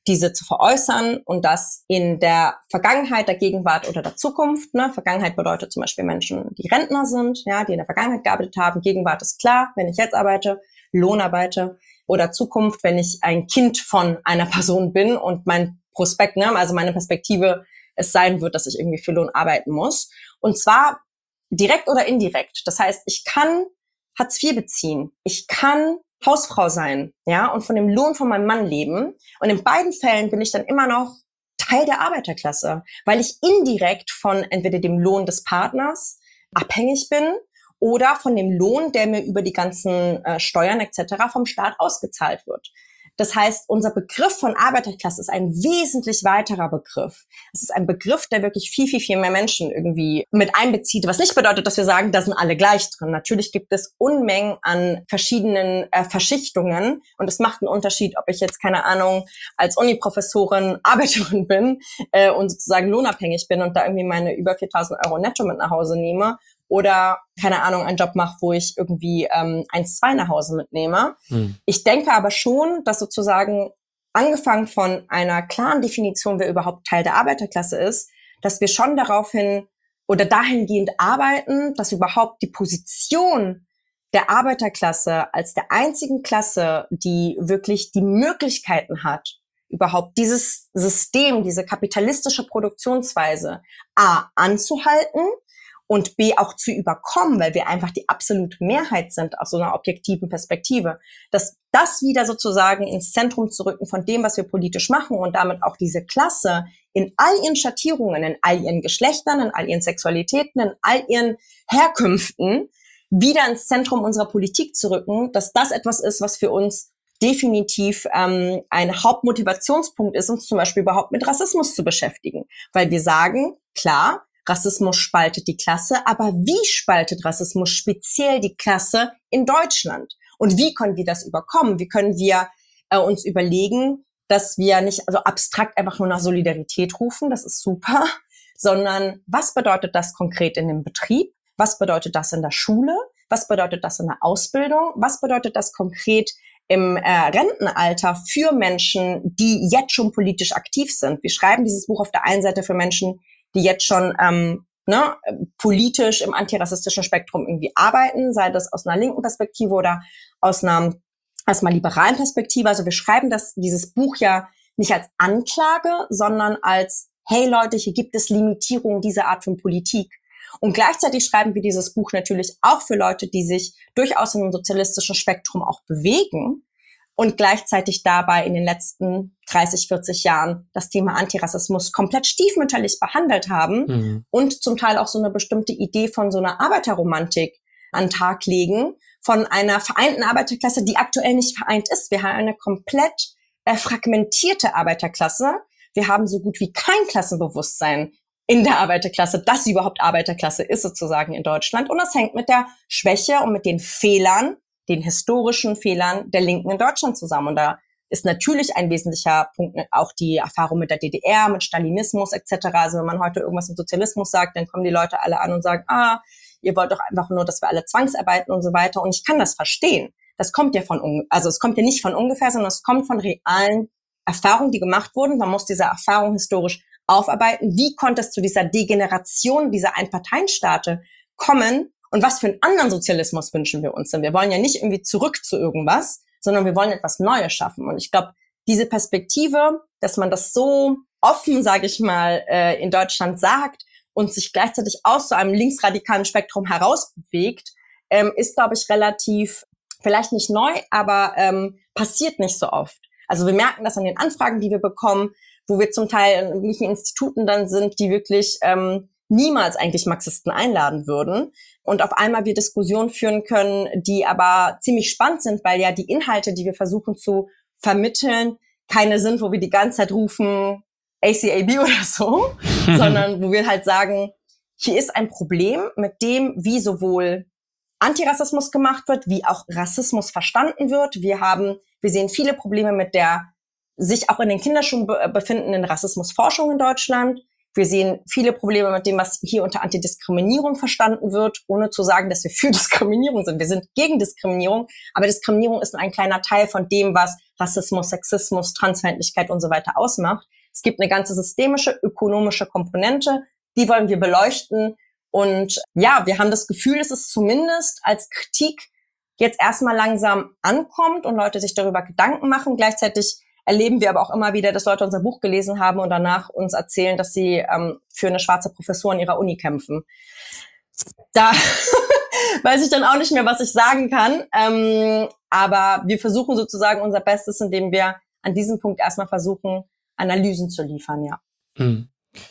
diese zu veräußern und das in der Vergangenheit, der Gegenwart oder der Zukunft. Ne? Vergangenheit bedeutet zum Beispiel Menschen, die Rentner sind, ja, die in der Vergangenheit gearbeitet haben. Gegenwart ist klar, wenn ich jetzt arbeite, Lohn arbeite. Oder Zukunft, wenn ich ein Kind von einer Person bin und mein Prospekt, ne, also meine Perspektive es sein wird, dass ich irgendwie für Lohn arbeiten muss. Und zwar direkt oder indirekt. Das heißt, ich kann Hartz vier beziehen. Ich kann Hausfrau sein, ja, und von dem Lohn von meinem Mann leben. Und in beiden Fällen bin ich dann immer noch Teil der Arbeiterklasse, weil ich indirekt von entweder dem Lohn des Partners abhängig bin oder von dem Lohn, der mir über die ganzen äh, Steuern et cetera vom Staat ausgezahlt wird. Das heißt, unser Begriff von Arbeiterklasse ist ein wesentlich weiterer Begriff. Es ist ein Begriff, der wirklich viel, viel, viel mehr Menschen irgendwie mit einbezieht, was nicht bedeutet, dass wir sagen, da sind alle gleich drin. Natürlich gibt es Unmengen an verschiedenen äh, Verschichtungen und es macht einen Unterschied, ob ich jetzt, keine Ahnung, als Uniprofessorin Arbeiterin bin äh, und sozusagen lohnabhängig bin und da irgendwie meine über viertausend Euro netto mit nach Hause nehme oder, keine Ahnung, einen Job mache, wo ich irgendwie ähm, eins, zwei nach Hause mitnehme. Hm. Ich denke aber schon, dass sozusagen angefangen von einer klaren Definition, wer überhaupt Teil der Arbeiterklasse ist, dass wir schon daraufhin oder dahingehend arbeiten, dass überhaupt die Position der Arbeiterklasse als der einzigen Klasse, die wirklich die Möglichkeiten hat, überhaupt dieses System, diese kapitalistische Produktionsweise A anzuhalten, und B auch zu überkommen, weil wir einfach die absolute Mehrheit sind aus so einer objektiven Perspektive, dass das wieder sozusagen ins Zentrum zu rücken von dem, was wir politisch machen und damit auch diese Klasse in all ihren Schattierungen, in all ihren Geschlechtern, in all ihren Sexualitäten, in all ihren Herkünften wieder ins Zentrum unserer Politik zu rücken, dass das etwas ist, was für uns definitiv ähm, ein Hauptmotivationspunkt ist, uns zum Beispiel überhaupt mit Rassismus zu beschäftigen. Weil wir sagen, klar, Rassismus spaltet die Klasse, aber wie spaltet Rassismus speziell die Klasse in Deutschland? Und wie können wir das überkommen? Wie können wir äh, uns überlegen, dass wir nicht also abstrakt einfach nur nach Solidarität rufen, das ist super, sondern was bedeutet das konkret in dem Betrieb? Was bedeutet das in der Schule? Was bedeutet das in der Ausbildung? Was bedeutet das konkret im äh, Rentenalter für Menschen, die jetzt schon politisch aktiv sind? Wir schreiben dieses Buch auf der einen Seite für Menschen, die jetzt schon ähm, ne, politisch im antirassistischen Spektrum irgendwie arbeiten, sei das aus einer linken Perspektive oder aus einer erstmal liberalen Perspektive. Also wir schreiben das, dieses Buch ja nicht als Anklage, sondern als, hey Leute, hier gibt es Limitierungen dieser Art von Politik. Und gleichzeitig schreiben wir dieses Buch natürlich auch für Leute, die sich durchaus in einem sozialistischen Spektrum auch bewegen, und gleichzeitig dabei in den letzten dreißig, vierzig Jahren das Thema Antirassismus komplett stiefmütterlich behandelt haben mhm. und zum Teil auch so eine bestimmte Idee von so einer Arbeiterromantik an den Tag legen, von einer vereinten Arbeiterklasse, die aktuell nicht vereint ist. Wir haben eine komplett äh, fragmentierte Arbeiterklasse. Wir haben so gut wie kein Klassenbewusstsein in der Arbeiterklasse, dass sie überhaupt Arbeiterklasse ist sozusagen in Deutschland. Und das hängt mit der Schwäche und mit den Fehlern, den historischen Fehlern der Linken in Deutschland zusammen. Und da ist natürlich ein wesentlicher Punkt auch die Erfahrung mit der D D R, mit Stalinismus et cetera. Also wenn man heute irgendwas im Sozialismus sagt, dann kommen die Leute alle an und sagen, ah, ihr wollt doch einfach nur, dass wir alle zwangsarbeiten und so weiter. Und ich kann das verstehen. Das kommt ja von, also es kommt ja nicht von ungefähr, sondern es kommt von realen Erfahrungen, die gemacht wurden. Man muss diese Erfahrung historisch aufarbeiten. Wie konnte es zu dieser Degeneration dieser Einparteienstaate kommen? Und was für einen anderen Sozialismus wünschen wir uns denn? Wir wollen ja nicht irgendwie zurück zu irgendwas, sondern wir wollen etwas Neues schaffen. Und ich glaube, diese Perspektive, dass man das so offen, sage ich mal, äh, in Deutschland sagt und sich gleichzeitig aus so einem linksradikalen Spektrum herausbewegt, ähm, ist, glaube ich, relativ, vielleicht nicht neu, aber ähm, passiert nicht so oft. Also wir merken das an den Anfragen, die wir bekommen, wo wir zum Teil in irgendwelchen Instituten dann sind, die wirklich ähm, niemals eigentlich Marxisten einladen würden und auf einmal wir Diskussionen führen können, die aber ziemlich spannend sind, weil ja die Inhalte, die wir versuchen zu vermitteln, keine sind, wo wir die ganze Zeit rufen A C A B oder so, sondern wo wir halt sagen, hier ist ein Problem mit dem, wie sowohl Antirassismus gemacht wird, wie auch Rassismus verstanden wird. Wir haben, wir sehen viele Probleme mit der sich auch in den Kinderschuhen befindenden Rassismusforschung in Deutschland. Wir sehen viele Probleme mit dem, was hier unter Antidiskriminierung verstanden wird, ohne zu sagen, dass wir für Diskriminierung sind. Wir sind gegen Diskriminierung, aber Diskriminierung ist nur ein kleiner Teil von dem, was Rassismus, Sexismus, Transfeindlichkeit und so weiter ausmacht. Es gibt eine ganze systemische, ökonomische Komponente, die wollen wir beleuchten. Und ja, wir haben das Gefühl, dass es zumindest als Kritik jetzt erstmal langsam ankommt und Leute sich darüber Gedanken machen. Gleichzeitig erleben wir aber auch immer wieder, dass Leute unser Buch gelesen haben und danach uns erzählen, dass sie ähm, für eine schwarze Professur an ihrer Uni kämpfen. Da weiß ich dann auch nicht mehr, was ich sagen kann. Ähm, aber wir versuchen sozusagen unser Bestes, indem wir an diesem Punkt erstmal versuchen, Analysen zu liefern, ja. Mhm.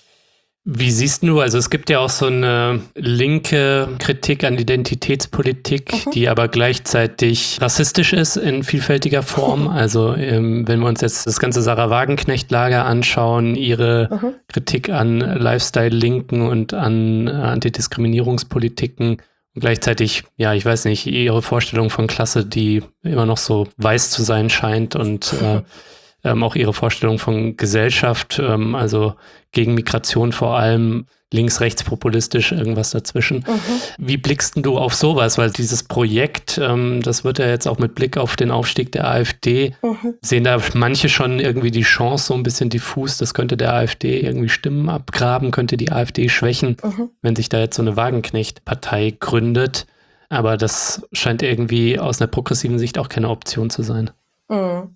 Wie siehst du, also es gibt ja auch so eine linke Kritik an Identitätspolitik, mhm. die aber gleichzeitig rassistisch ist in vielfältiger Form. Also ähm, wenn wir uns jetzt das ganze Sarah Wagenknecht-Lager anschauen, ihre mhm. Kritik an Lifestyle-Linken und an äh, Antidiskriminierungspolitiken und gleichzeitig, ja, ich weiß nicht, ihre Vorstellung von Klasse, die immer noch so weiß zu sein scheint und äh, Ähm, auch ihre Vorstellung von Gesellschaft, ähm, also gegen Migration vor allem, links, rechts, populistisch, irgendwas dazwischen. Mhm. Wie blickst du auf sowas? Weil dieses Projekt, ähm, das wird ja jetzt auch mit Blick auf den Aufstieg der AfD, mhm. sehen da manche schon irgendwie die Chance so ein bisschen diffus, das könnte der AfD irgendwie Stimmen abgraben, könnte die AfD schwächen, mhm. wenn sich da jetzt so eine Wagenknecht-Partei gründet. Aber das scheint irgendwie aus einer progressiven Sicht auch keine Option zu sein. Mhm.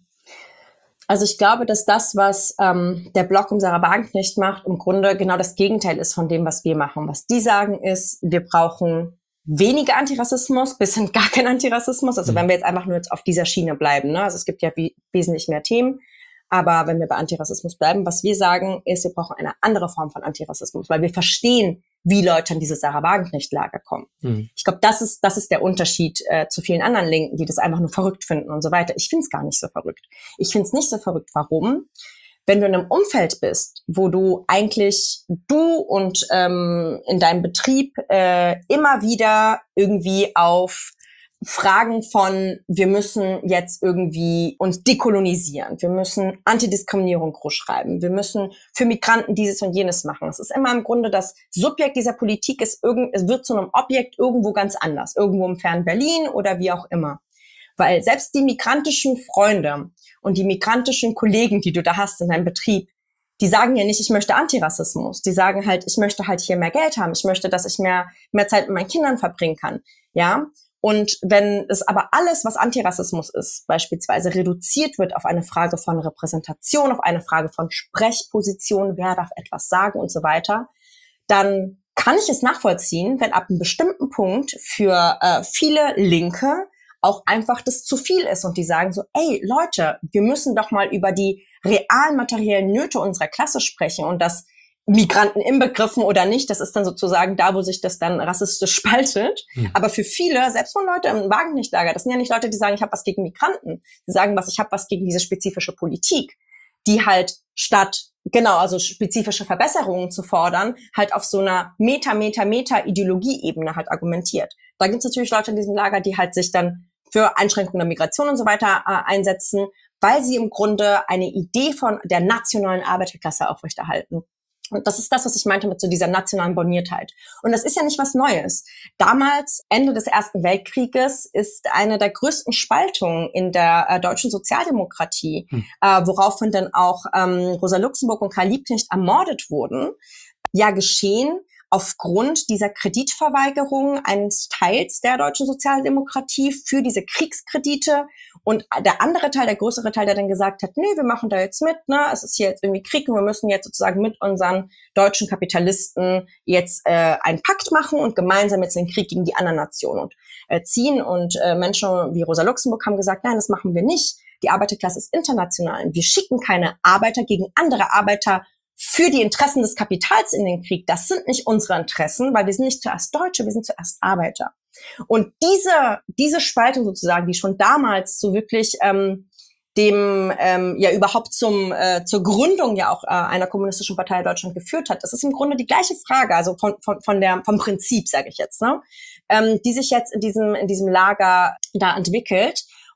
Also ich glaube, dass das, was ähm, der Blog um Sarah Wagenknecht macht, im Grunde genau das Gegenteil ist von dem, was wir machen. Was die sagen ist, wir brauchen weniger Antirassismus, bis hin gar kein Antirassismus. Also mhm. wenn wir jetzt einfach nur jetzt auf dieser Schiene bleiben, ne? Also es gibt ja wie, wesentlich mehr Themen. Aber wenn wir bei Antirassismus bleiben, was wir sagen, ist, wir brauchen eine andere Form von Antirassismus, weil wir verstehen, wie Leute an diese Sarah Wagenknecht-Lager kommen. Mhm. Ich glaube, das ist das ist der Unterschied äh, zu vielen anderen Linken, die das einfach nur verrückt finden und so weiter. Ich finde es gar nicht so verrückt. Ich finde es nicht so verrückt. Warum? Wenn du in einem Umfeld bist, wo du eigentlich du und ähm, in deinem Betrieb äh, immer wieder irgendwie auf Fragen von, wir müssen jetzt irgendwie uns dekolonisieren, wir müssen Antidiskriminierung groß schreiben, wir müssen für Migranten dieses und jenes machen. Es ist immer im Grunde das Subjekt dieser Politik, ist irgend, es wird zu einem Objekt irgendwo ganz anders, irgendwo im fernen Berlin oder wie auch immer. Weil selbst die migrantischen Freunde und die migrantischen Kollegen, die du da hast in deinem Betrieb, die sagen ja nicht, ich möchte Antirassismus. Die sagen halt, ich möchte halt hier mehr Geld haben, ich möchte, dass ich mehr, mehr Zeit mit meinen Kindern verbringen kann, ja. Und wenn es aber alles, was Antirassismus ist, beispielsweise reduziert wird auf eine Frage von Repräsentation, auf eine Frage von Sprechposition, wer darf etwas sagen und so weiter, dann kann ich es nachvollziehen, wenn ab einem bestimmten Punkt für äh, viele Linke auch einfach das zu viel ist und die sagen so, ey Leute, wir müssen doch mal über die realen materiellen Nöte unserer Klasse sprechen und das Migranten inbegriffen oder nicht, das ist dann sozusagen da, wo sich das dann rassistisch spaltet. Hm. Aber für viele, selbst von Leute im Wagenknecht-Lager, das sind ja nicht Leute, die sagen, ich habe was gegen Migranten. Die sagen, was ich habe was gegen diese spezifische Politik, die halt statt, genau, also spezifische Verbesserungen zu fordern, halt auf so einer Meta, Meta, Meta-Ideologie-Ebene halt argumentiert. Da gibt es natürlich Leute in diesem Lager, die halt sich dann für Einschränkungen der Migration und so weiter äh, einsetzen, weil sie im Grunde eine Idee von der nationalen Arbeiterklasse aufrechterhalten. Und das ist das, was ich meinte mit so dieser nationalen Borniertheit. Und das ist ja nicht was Neues. Damals, Ende des Ersten Weltkrieges, ist eine der größten Spaltungen in der äh, deutschen Sozialdemokratie, hm. äh, woraufhin dann auch ähm, Rosa Luxemburg und Karl Liebknecht ermordet wurden, ja geschehen aufgrund dieser Kreditverweigerung eines Teils der deutschen Sozialdemokratie für diese Kriegskredite. Und der andere Teil, der größere Teil, der dann gesagt hat, nee, wir machen da jetzt mit, ne, es ist hier jetzt irgendwie Krieg und wir müssen jetzt sozusagen mit unseren deutschen Kapitalisten jetzt äh, einen Pakt machen und gemeinsam jetzt den Krieg gegen die anderen Nationen und, äh, ziehen. Und äh, Menschen wie Rosa Luxemburg haben gesagt, nein, das machen wir nicht. Die Arbeiterklasse ist international. Wir schicken keine Arbeiter gegen andere Arbeiter für die Interessen des Kapitals in den Krieg. Das sind nicht unsere Interessen, weil wir sind nicht zuerst Deutsche, wir sind zuerst Arbeiter. Und diese diese Spaltung sozusagen, die schon damals so wirklich ähm, dem ähm, ja überhaupt zum äh, zur Gründung ja auch äh, einer kommunistischen Partei in Deutschland geführt hat, das ist im Grunde die gleiche Frage, also von von von der vom Prinzip, sage ich jetzt, ne, ähm, die sich jetzt in diesem in diesem Lager da entwickelt.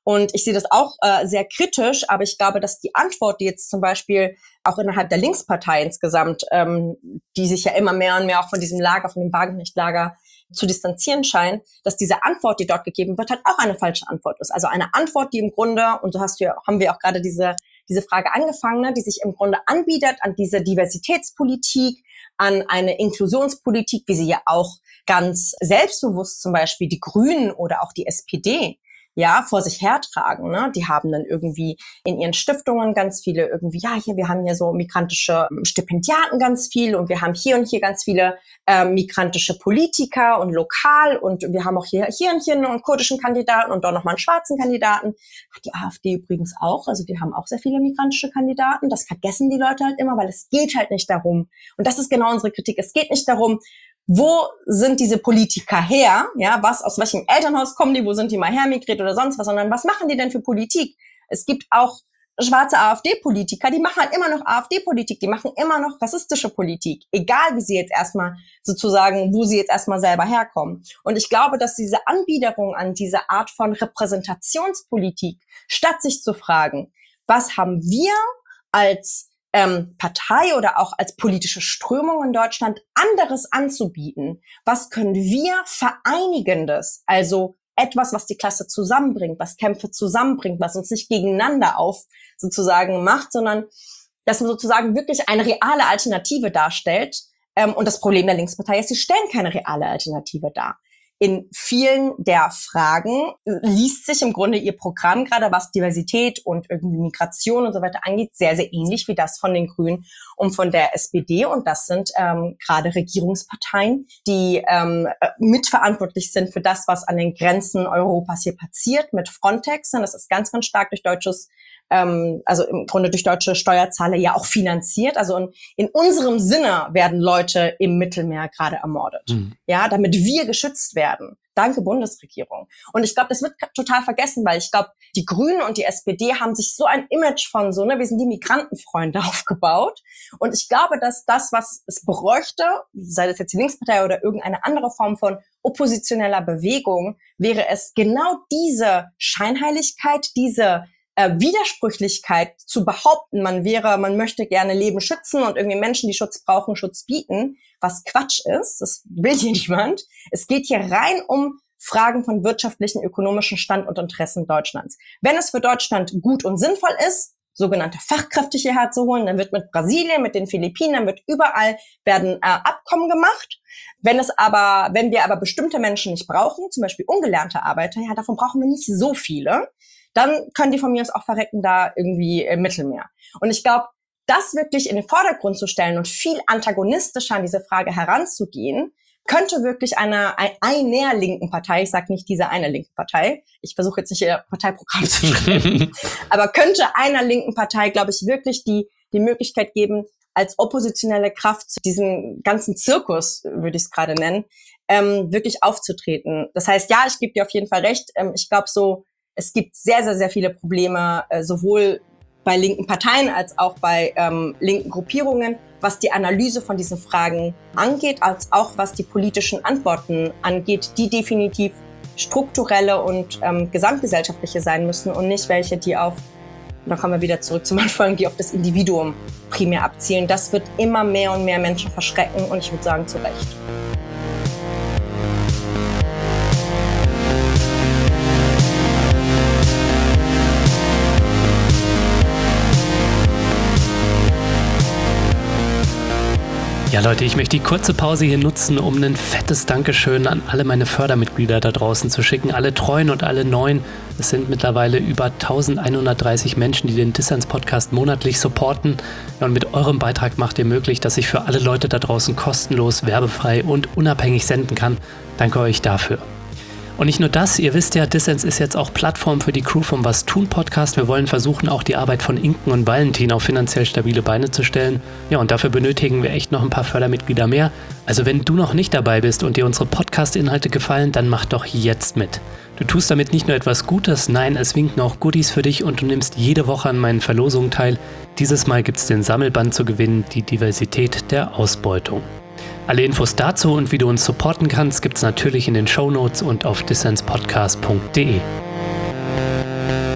Und ich sehe das auch äh, sehr kritisch, aber ich glaube, dass die Antwort, die jetzt zum Beispiel auch innerhalb der Linkspartei insgesamt, ähm, die sich ja immer mehr und mehr auch von diesem Lager, von dem Wagenknecht-Lager zu distanzieren scheint, dass diese Antwort, die dort gegeben wird, halt auch eine falsche Antwort ist. Also eine Antwort, die im Grunde, und so hast du ja, haben wir auch gerade diese diese Frage angefangen, ne, die sich im Grunde anbietet an diese Diversitätspolitik, an eine Inklusionspolitik, wie sie ja auch ganz selbstbewusst zum Beispiel die Grünen oder auch die S P D ja vor sich hertragen. Ne? Die haben dann irgendwie in ihren Stiftungen ganz viele irgendwie, ja, hier, wir haben hier so migrantische Stipendiaten ganz viel und wir haben hier und hier ganz viele äh, migrantische Politiker und lokal und wir haben auch hier, hier und hier einen kurdischen Kandidaten und dort nochmal einen schwarzen Kandidaten. Hat die AfD übrigens auch, also die haben auch sehr viele migrantische Kandidaten. Das vergessen die Leute halt immer, weil es geht halt nicht darum, und das ist genau unsere Kritik, es geht nicht darum, wo sind diese Politiker her? Ja, was, aus welchem Elternhaus kommen die? Wo sind die mal hermigriert oder sonst was? Sondern was machen die denn für Politik? Es gibt auch schwarze AfD-Politiker, die machen halt immer noch AfD-Politik, die machen immer noch rassistische Politik. Egal, wie sie jetzt erstmal sozusagen, wo sie jetzt erstmal selber herkommen. Und ich glaube, dass diese Anbiederung an diese Art von Repräsentationspolitik, statt sich zu fragen, was haben wir als Ähm, Partei oder auch als politische Strömung in Deutschland anderes anzubieten? Was können wir Vereinigendes, also etwas, was die Klasse zusammenbringt, was Kämpfe zusammenbringt, was uns nicht gegeneinander auf sozusagen macht, sondern dass man sozusagen wirklich eine reale Alternative darstellt. Ähm, und das Problem der Linkspartei ist, sie stellen keine reale Alternative dar. In vielen der Fragen liest sich im Grunde ihr Programm, gerade was Diversität und irgendwie Migration und so weiter angeht, sehr, sehr ähnlich wie das von den Grünen und von der S P D. Und das sind ähm, gerade Regierungsparteien, die ähm, mitverantwortlich sind für das, was an den Grenzen Europas hier passiert mit Frontex. Und das ist ganz, ganz stark durch deutsches ähm, also im Grunde durch deutsche Steuerzahler ja auch finanziert. Also in, in unserem Sinne werden Leute im Mittelmeer gerade ermordet, mhm. ja, damit wir geschützt werden. Danke Bundesregierung. Und ich glaube, das wird total vergessen, weil ich glaube, die Grünen und die S P D haben sich so ein Image von so, ne, wir sind die Migrantenfreunde aufgebaut. Und ich glaube, dass das, was es bräuchte, sei das jetzt die Linkspartei oder irgendeine andere Form von oppositioneller Bewegung, wäre es genau diese Scheinheiligkeit, diese äh, Widersprüchlichkeit zu behaupten, man wäre, man möchte gerne Leben schützen und irgendwie Menschen, die Schutz brauchen, Schutz bieten, was Quatsch ist, das will hier niemand. Es geht hier rein um Fragen von wirtschaftlichen, ökonomischen Stand und Interessen Deutschlands. Wenn es für Deutschland gut und sinnvoll ist, sogenannte Fachkräfte hierher zu holen, dann wird mit Brasilien, mit den Philippinen, dann wird überall werden äh, Abkommen gemacht. Wenn es aber, wenn wir aber bestimmte Menschen nicht brauchen, zum Beispiel ungelernte Arbeiter, ja, davon brauchen wir nicht so viele, dann können die von mir aus auch verrecken da irgendwie im Mittelmeer. Und ich glaube, das wirklich in den Vordergrund zu stellen und viel antagonistischer an diese Frage heranzugehen, könnte wirklich einer, einer linken Partei, ich sage nicht diese eine linke Partei, ich versuche jetzt nicht ihr Parteiprogramm zu schreiben, aber könnte einer linken Partei, glaube ich, wirklich die, die Möglichkeit geben, als oppositionelle Kraft zu diesem ganzen Zirkus, würde ich es gerade nennen, ähm, wirklich aufzutreten. Das heißt, ja, ich gebe dir auf jeden Fall recht, ähm, ich glaube so, es gibt sehr, sehr, sehr viele Probleme, äh, sowohl bei linken Parteien als auch bei ähm, linken Gruppierungen, was die Analyse von diesen Fragen angeht, als auch was die politischen Antworten angeht, die definitiv strukturelle und ähm, gesamtgesellschaftliche sein müssen und nicht welche, die auf, und da kommen wir wieder zurück zum Anfang, die auf das Individuum primär abzielen. Das wird immer mehr und mehr Menschen verschrecken und ich würde sagen, zu Recht. Ja Leute, ich möchte die kurze Pause hier nutzen, um ein fettes Dankeschön an alle meine Fördermitglieder da draußen zu schicken, alle Treuen und alle Neuen. Es sind mittlerweile über elfhundertdreißig Menschen, die den Dissens-Podcast monatlich supporten. Ja, und mit eurem Beitrag macht ihr möglich, dass ich für alle Leute da draußen kostenlos, werbefrei und unabhängig senden kann. Danke euch dafür. Und nicht nur das, ihr wisst ja, Dissens ist jetzt auch Plattform für die Crew vom Was tun Podcast. Wir wollen versuchen, auch die Arbeit von Inken und Valentin auf finanziell stabile Beine zu stellen. Ja, und dafür benötigen wir echt noch ein paar Fördermitglieder mehr. Also wenn du noch nicht dabei bist und dir unsere Podcast-Inhalte gefallen, dann mach doch jetzt mit. Du tust damit nicht nur etwas Gutes, nein, es winken auch Goodies für dich und du nimmst jede Woche an meinen Verlosungen teil. Dieses Mal gibt's den Sammelband zu gewinnen, die Diversität der Ausbeutung. Alle Infos dazu und wie du uns supporten kannst, gibt's natürlich in den Shownotes und auf dissenspodcast punkt de.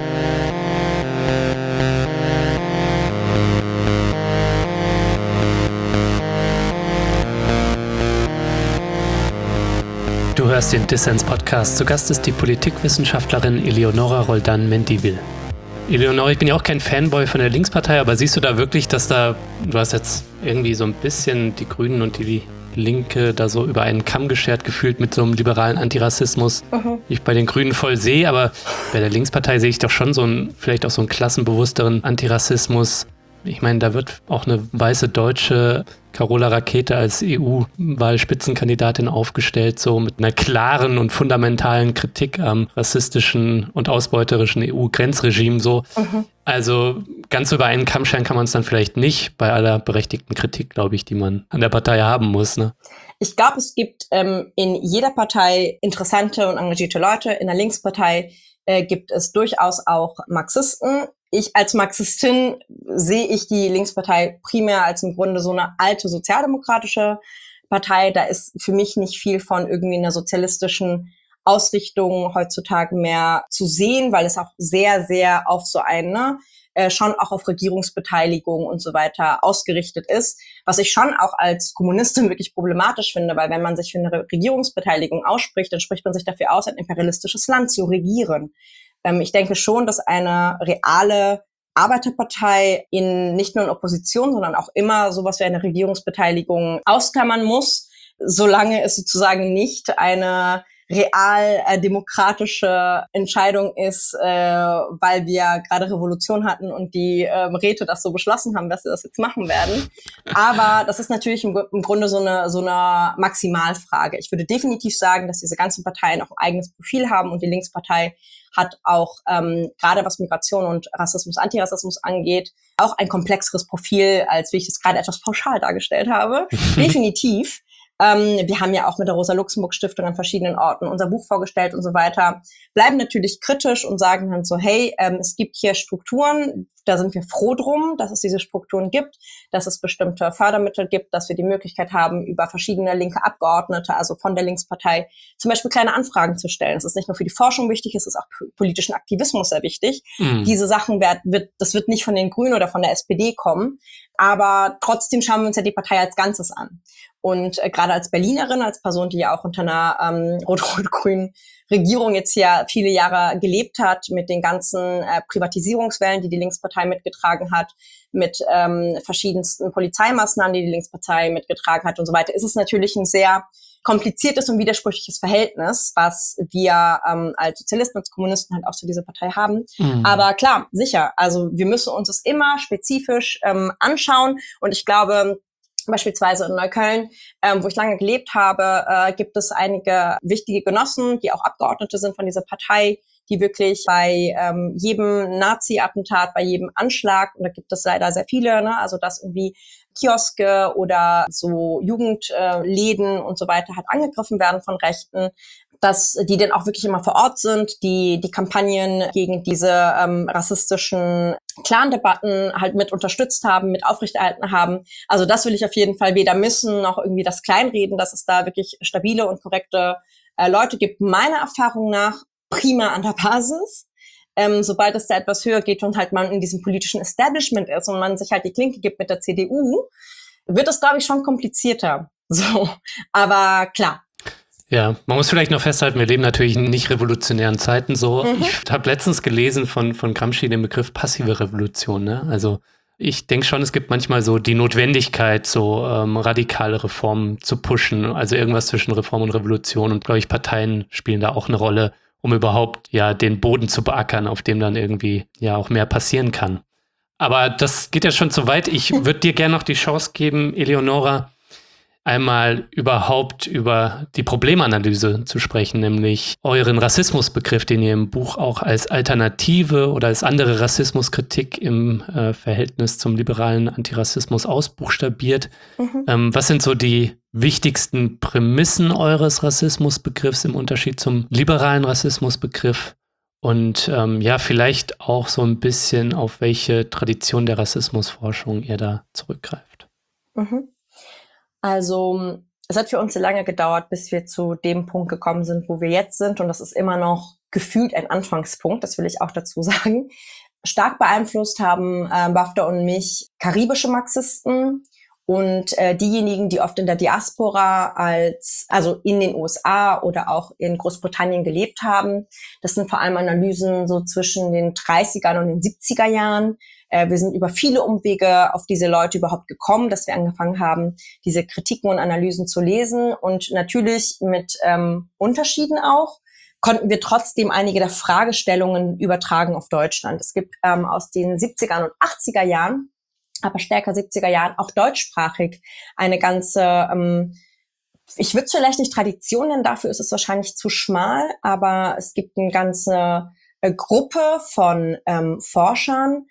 hörst den Dissens-Podcast. Zu Gast ist die Politikwissenschaftlerin Eleonora Roldan-Mendivil. Eleonora, ich bin ja auch kein Fanboy von der Linkspartei, aber siehst du da wirklich, dass da, du hast jetzt irgendwie so ein bisschen die Grünen und die Linke da so über einen Kamm geschert gefühlt mit so einem liberalen Antirassismus, mhm. ich bei den Grünen voll sehe, aber bei der Linkspartei sehe ich doch schon so einen, vielleicht auch so einen klassenbewussteren Antirassismus. Ich meine, da wird auch eine weiße Deutsche, Carola Rakete, als E U-Wahlspitzenkandidatin aufgestellt, so mit einer klaren und fundamentalen Kritik am rassistischen und ausbeuterischen E U-Grenzregime. So. Mhm. Also ganz über einen Kamm scheren kann man es dann vielleicht nicht, bei aller berechtigten Kritik, glaube ich, die man an der Partei haben muss. Ne? Ich glaube, es gibt ähm, in jeder Partei interessante und engagierte Leute. In der Linkspartei äh, gibt es durchaus auch Marxisten. Ich als Marxistin sehe ich die Linkspartei primär als im Grunde so eine alte sozialdemokratische Partei. Da ist für mich nicht viel von irgendwie einer sozialistischen Ausrichtung heutzutage mehr zu sehen, weil es auch sehr, sehr auf so eine, äh, schon auch auf Regierungsbeteiligung und so weiter ausgerichtet ist. Was ich schon auch als Kommunistin wirklich problematisch finde, weil wenn man sich für eine Regierungsbeteiligung ausspricht, dann spricht man sich dafür aus, ein imperialistisches Land zu regieren. Ich denke schon, dass eine reale Arbeiterpartei in nicht nur in Opposition, sondern auch immer sowas wie eine Regierungsbeteiligung ausklammern muss, solange es sozusagen nicht eine real äh, demokratische Entscheidung ist, äh, weil wir gerade Revolution hatten und die äh, Räte das so beschlossen haben, dass sie das jetzt machen werden. Aber das ist natürlich im, im Grunde so eine so eine Maximalfrage. Ich würde definitiv sagen, dass diese ganzen Parteien auch ein eigenes Profil haben und die Linkspartei hat auch ähm, gerade was Migration und Rassismus, Antirassismus angeht, auch ein komplexeres Profil, als wie ich es gerade etwas pauschal dargestellt habe. Definitiv. Ähm, wir haben ja auch mit der Rosa-Luxemburg-Stiftung an verschiedenen Orten unser Buch vorgestellt und so weiter, bleiben natürlich kritisch und sagen dann so, hey, ähm, es gibt hier Strukturen, da sind wir froh drum, dass es diese Strukturen gibt, dass es bestimmte Fördermittel gibt, dass wir die Möglichkeit haben, über verschiedene linke Abgeordnete, also von der Linkspartei, zum Beispiel kleine Anfragen zu stellen. Es ist nicht nur für die Forschung wichtig, es ist auch für politischen Aktivismus sehr wichtig. Mhm. Diese Sachen wird, wird, das wird nicht von den Grünen oder von der S P D kommen, aber trotzdem schauen wir uns ja die Partei als Ganzes an. Und äh, gerade als Berlinerin, als Person, die ja auch unter einer ähm, rot-rot-grünen Regierung jetzt hier viele Jahre gelebt hat, mit den ganzen äh, Privatisierungswellen, die die Linkspartei mitgetragen hat, mit ähm, verschiedensten Polizeimaßnahmen, die die Linkspartei mitgetragen hat und so weiter, ist es natürlich ein sehr kompliziertes und widersprüchliches Verhältnis, was wir ähm, als Sozialisten, als Kommunisten halt auch zu dieser Partei haben. Mhm. Aber klar, sicher, also wir müssen uns das immer spezifisch ähm, anschauen und ich glaube, beispielsweise in Neukölln, ähm, wo ich lange gelebt habe, äh, gibt es einige wichtige Genossen, die auch Abgeordnete sind von dieser Partei, die wirklich bei ähm, jedem Nazi-Attentat, bei jedem Anschlag, und da gibt es leider sehr viele, ne, also dass irgendwie Kioske oder so Jugendläden äh, und so weiter halt angegriffen werden von Rechten, dass die dann auch wirklich immer vor Ort sind, die die Kampagnen gegen diese ähm, rassistischen Clan-Debatten halt mit unterstützt haben, mit aufrechterhalten haben. Also das will ich auf jeden Fall weder missen, noch irgendwie das kleinreden, dass es da wirklich stabile und korrekte äh, Leute gibt. Meiner Erfahrung nach prima an der Basis. Ähm, sobald es da etwas höher geht und halt man in diesem politischen Establishment ist und man sich halt die Klinke gibt mit der C D U, wird es, glaube ich, schon komplizierter. So, aber klar. Ja, man muss vielleicht noch festhalten, wir leben natürlich in nicht revolutionären Zeiten so. Mhm. Ich habe letztens gelesen von, von Gramsci den Begriff passive Revolution. Ne? Also ich denke schon, es gibt manchmal so die Notwendigkeit, so ähm, radikale Reformen zu pushen. Also irgendwas zwischen Reform und Revolution. Und glaube ich, Parteien spielen da auch eine Rolle, um überhaupt ja den Boden zu beackern, auf dem dann irgendwie ja auch mehr passieren kann. Aber das geht ja schon zu weit. Ich würde dir gerne noch die Chance geben, Eleonora, einmal überhaupt über die Problemanalyse zu sprechen, nämlich euren Rassismusbegriff, den ihr im Buch auch als Alternative oder als andere Rassismuskritik im äh, Verhältnis zum liberalen Antirassismus ausbuchstabiert. Mhm. Ähm, was sind so die wichtigsten Prämissen eures Rassismusbegriffs im Unterschied zum liberalen Rassismusbegriff? Und ähm, ja, vielleicht auch so ein bisschen, auf welche Tradition der Rassismusforschung ihr da zurückgreift. Mhm. Also es hat für uns sehr lange gedauert, bis wir zu dem Punkt gekommen sind, wo wir jetzt sind. Und das ist immer noch gefühlt ein Anfangspunkt, das will ich auch dazu sagen. Stark beeinflusst haben äh, Bafta und mich karibische Marxisten Und äh, diejenigen, die oft in der Diaspora als, also in den U S A oder auch in Großbritannien gelebt haben, das sind vor allem Analysen so zwischen den dreißigern und den siebziger Jahren. Äh, wir sind über viele Umwege auf diese Leute überhaupt gekommen, dass wir angefangen haben, diese Kritiken und Analysen zu lesen. Und natürlich mit ähm, Unterschieden auch, konnten wir trotzdem einige der Fragestellungen übertragen auf Deutschland. Es gibt ähm, aus den siebzigern und achtziger Jahren, aber stärker siebziger Jahren, auch deutschsprachig eine ganze, ähm, ich würde es vielleicht nicht Tradition nennen, dafür ist es wahrscheinlich zu schmal, aber es gibt eine ganze äh, Gruppe von ähm, Forschern,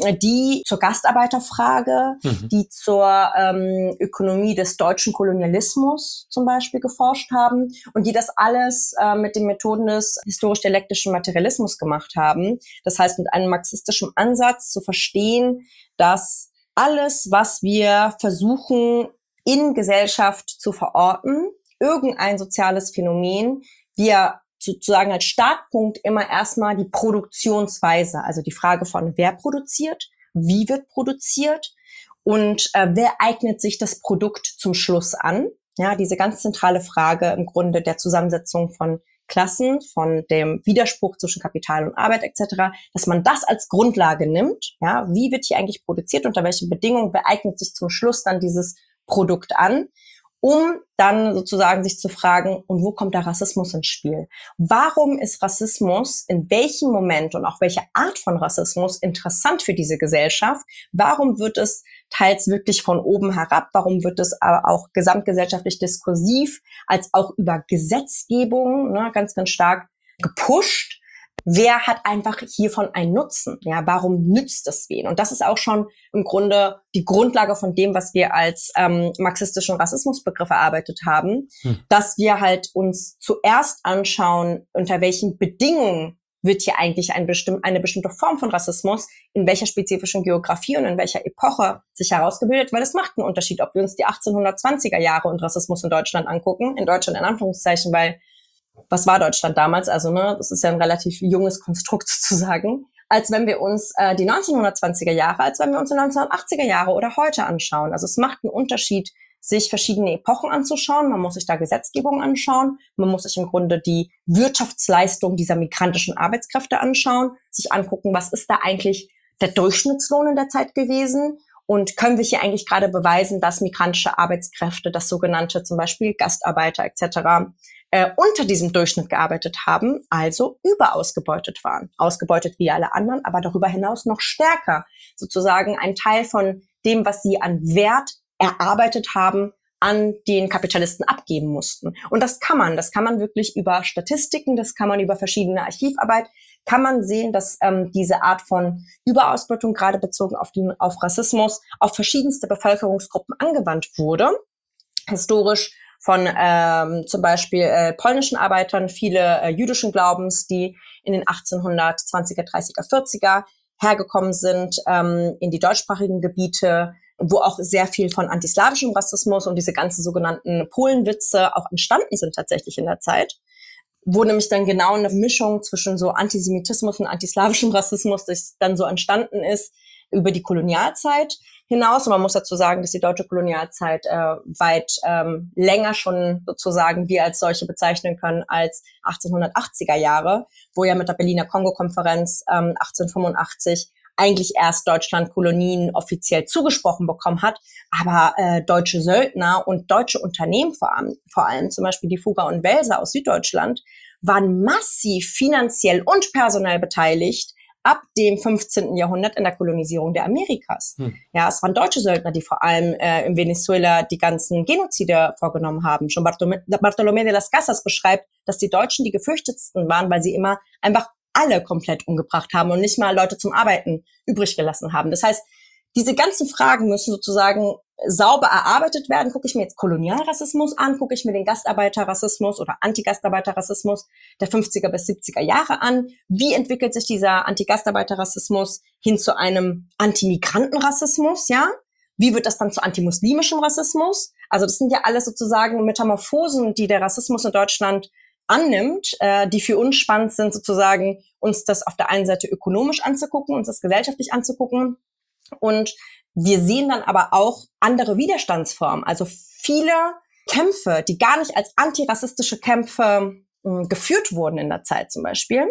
die zur Gastarbeiterfrage, mhm. die zur ähm, Ökonomie des deutschen Kolonialismus zum Beispiel geforscht haben und die das alles äh, mit den Methoden des historisch-dialektischen Materialismus gemacht haben. Das heißt, mit einem marxistischen Ansatz zu verstehen, dass alles, was wir versuchen in Gesellschaft zu verorten, irgendein soziales Phänomen, wir sozusagen als Startpunkt immer erstmal die Produktionsweise, also die Frage von wer produziert, wie wird produziert und äh, wer eignet sich das Produkt zum Schluss an. Ja, diese ganz zentrale Frage im Grunde der Zusammensetzung von Klassen, von dem Widerspruch zwischen Kapital und Arbeit et cetera, dass man das als Grundlage nimmt. Ja, wie wird hier eigentlich produziert, unter welchen Bedingungen, wer eignet sich zum Schluss dann dieses Produkt an, um dann sozusagen sich zu fragen, und wo kommt der Rassismus ins Spiel? Warum ist Rassismus in welchem Moment und auch welche Art von Rassismus interessant für diese Gesellschaft? Warum wird es teils wirklich von oben herab? Warum wird es aber auch gesamtgesellschaftlich diskursiv als auch über Gesetzgebung, ne, ganz, ganz stark gepusht? Wer hat einfach hiervon einen Nutzen? Ja, warum nützt es wen? Und das ist auch schon im Grunde die Grundlage von dem, was wir als ähm, marxistischen Rassismusbegriff erarbeitet haben, hm. dass wir halt uns zuerst anschauen, unter welchen Bedingungen wird hier eigentlich ein bestimm- eine bestimmte Form von Rassismus in welcher spezifischen Geografie und in welcher Epoche sich herausgebildet, weil es macht einen Unterschied, ob wir uns die achtzehnhundertzwanziger Jahre und Rassismus in Deutschland angucken, in Deutschland in Anführungszeichen, weil was war Deutschland damals? Also, ne, das ist ja ein relativ junges Konstrukt sozusagen, als wenn wir uns äh, die neunzehnhundertzwanziger Jahre, als wenn wir uns die neunzehnhundertachtziger Jahre oder heute anschauen. Also es macht einen Unterschied, sich verschiedene Epochen anzuschauen. Man muss sich da Gesetzgebung anschauen. Man muss sich im Grunde die Wirtschaftsleistung dieser migrantischen Arbeitskräfte anschauen, sich angucken, was ist da eigentlich der Durchschnittslohn in der Zeit gewesen? Und können wir hier eigentlich gerade beweisen, dass migrantische Arbeitskräfte, das sogenannte zum Beispiel Gastarbeiter et cetera, äh, unter diesem Durchschnitt gearbeitet haben, also überausgebeutet waren. Ausgebeutet wie alle anderen, aber darüber hinaus noch stärker. Sozusagen ein Teil von dem, was sie an Wert erarbeitet haben, an den Kapitalisten abgeben mussten. Und das kann man, das kann man wirklich über Statistiken, das kann man über verschiedene Archivarbeit, kann man sehen, dass ähm, diese Art von Überausbeutung, gerade bezogen auf, den, auf Rassismus, auf verschiedenste Bevölkerungsgruppen angewandt wurde. Historisch von ähm, zum Beispiel äh, polnischen Arbeitern, viele äh, jüdischen Glaubens, die in den achtzehnhundertzwanziger, dreißiger, vierziger hergekommen sind, ähm, in die deutschsprachigen Gebiete, wo auch sehr viel von antislawischem Rassismus und diese ganzen sogenannten Polenwitze auch entstanden sind tatsächlich in der Zeit, wo nämlich dann genau eine Mischung zwischen so Antisemitismus und antislawischem Rassismus, das dann so entstanden ist, über die Kolonialzeit hinaus. Und man muss dazu sagen, dass die deutsche Kolonialzeit äh, weit ähm, länger schon sozusagen wir als solche bezeichnen können als achtzehnhundertachtziger Jahre, wo ja mit der Berliner Kongo-Konferenz ähm, achtzehnhundertfünfundachtzig eigentlich erst Deutschland Kolonien offiziell zugesprochen bekommen hat, aber äh, deutsche Söldner und deutsche Unternehmen vor allem, vor allem zum Beispiel die Fugger und Welser aus Süddeutschland, waren massiv finanziell und personell beteiligt ab dem fünfzehnten Jahrhundert in der Kolonisierung der Amerikas. Hm. Ja, es waren deutsche Söldner, die vor allem äh, in Venezuela die ganzen Genozide vorgenommen haben. Schon Bartolomé, Bartolomé de las Casas beschreibt, dass die Deutschen die gefürchtetsten waren, weil sie immer einfach alle komplett umgebracht haben und nicht mal Leute zum Arbeiten übrig gelassen haben. Das heißt, diese ganzen Fragen müssen sozusagen sauber erarbeitet werden. Gucke ich mir jetzt Kolonialrassismus an, gucke ich mir den Gastarbeiterrassismus oder Antigastarbeiterrassismus der fünfziger bis siebziger Jahre an. Wie entwickelt sich dieser Antigastarbeiterrassismus hin zu einem Antimigrantenrassismus, ja? Wie wird das dann zu antimuslimischem Rassismus? Also das sind ja alles sozusagen Metamorphosen, die der Rassismus in Deutschland annimmt, äh, die für uns spannend sind, sozusagen uns das auf der einen Seite ökonomisch anzugucken, uns das gesellschaftlich anzugucken und Wir sehen dann aber auch andere Widerstandsformen, also viele Kämpfe, die gar nicht als antirassistische Kämpfe mh, geführt wurden in der Zeit zum Beispiel,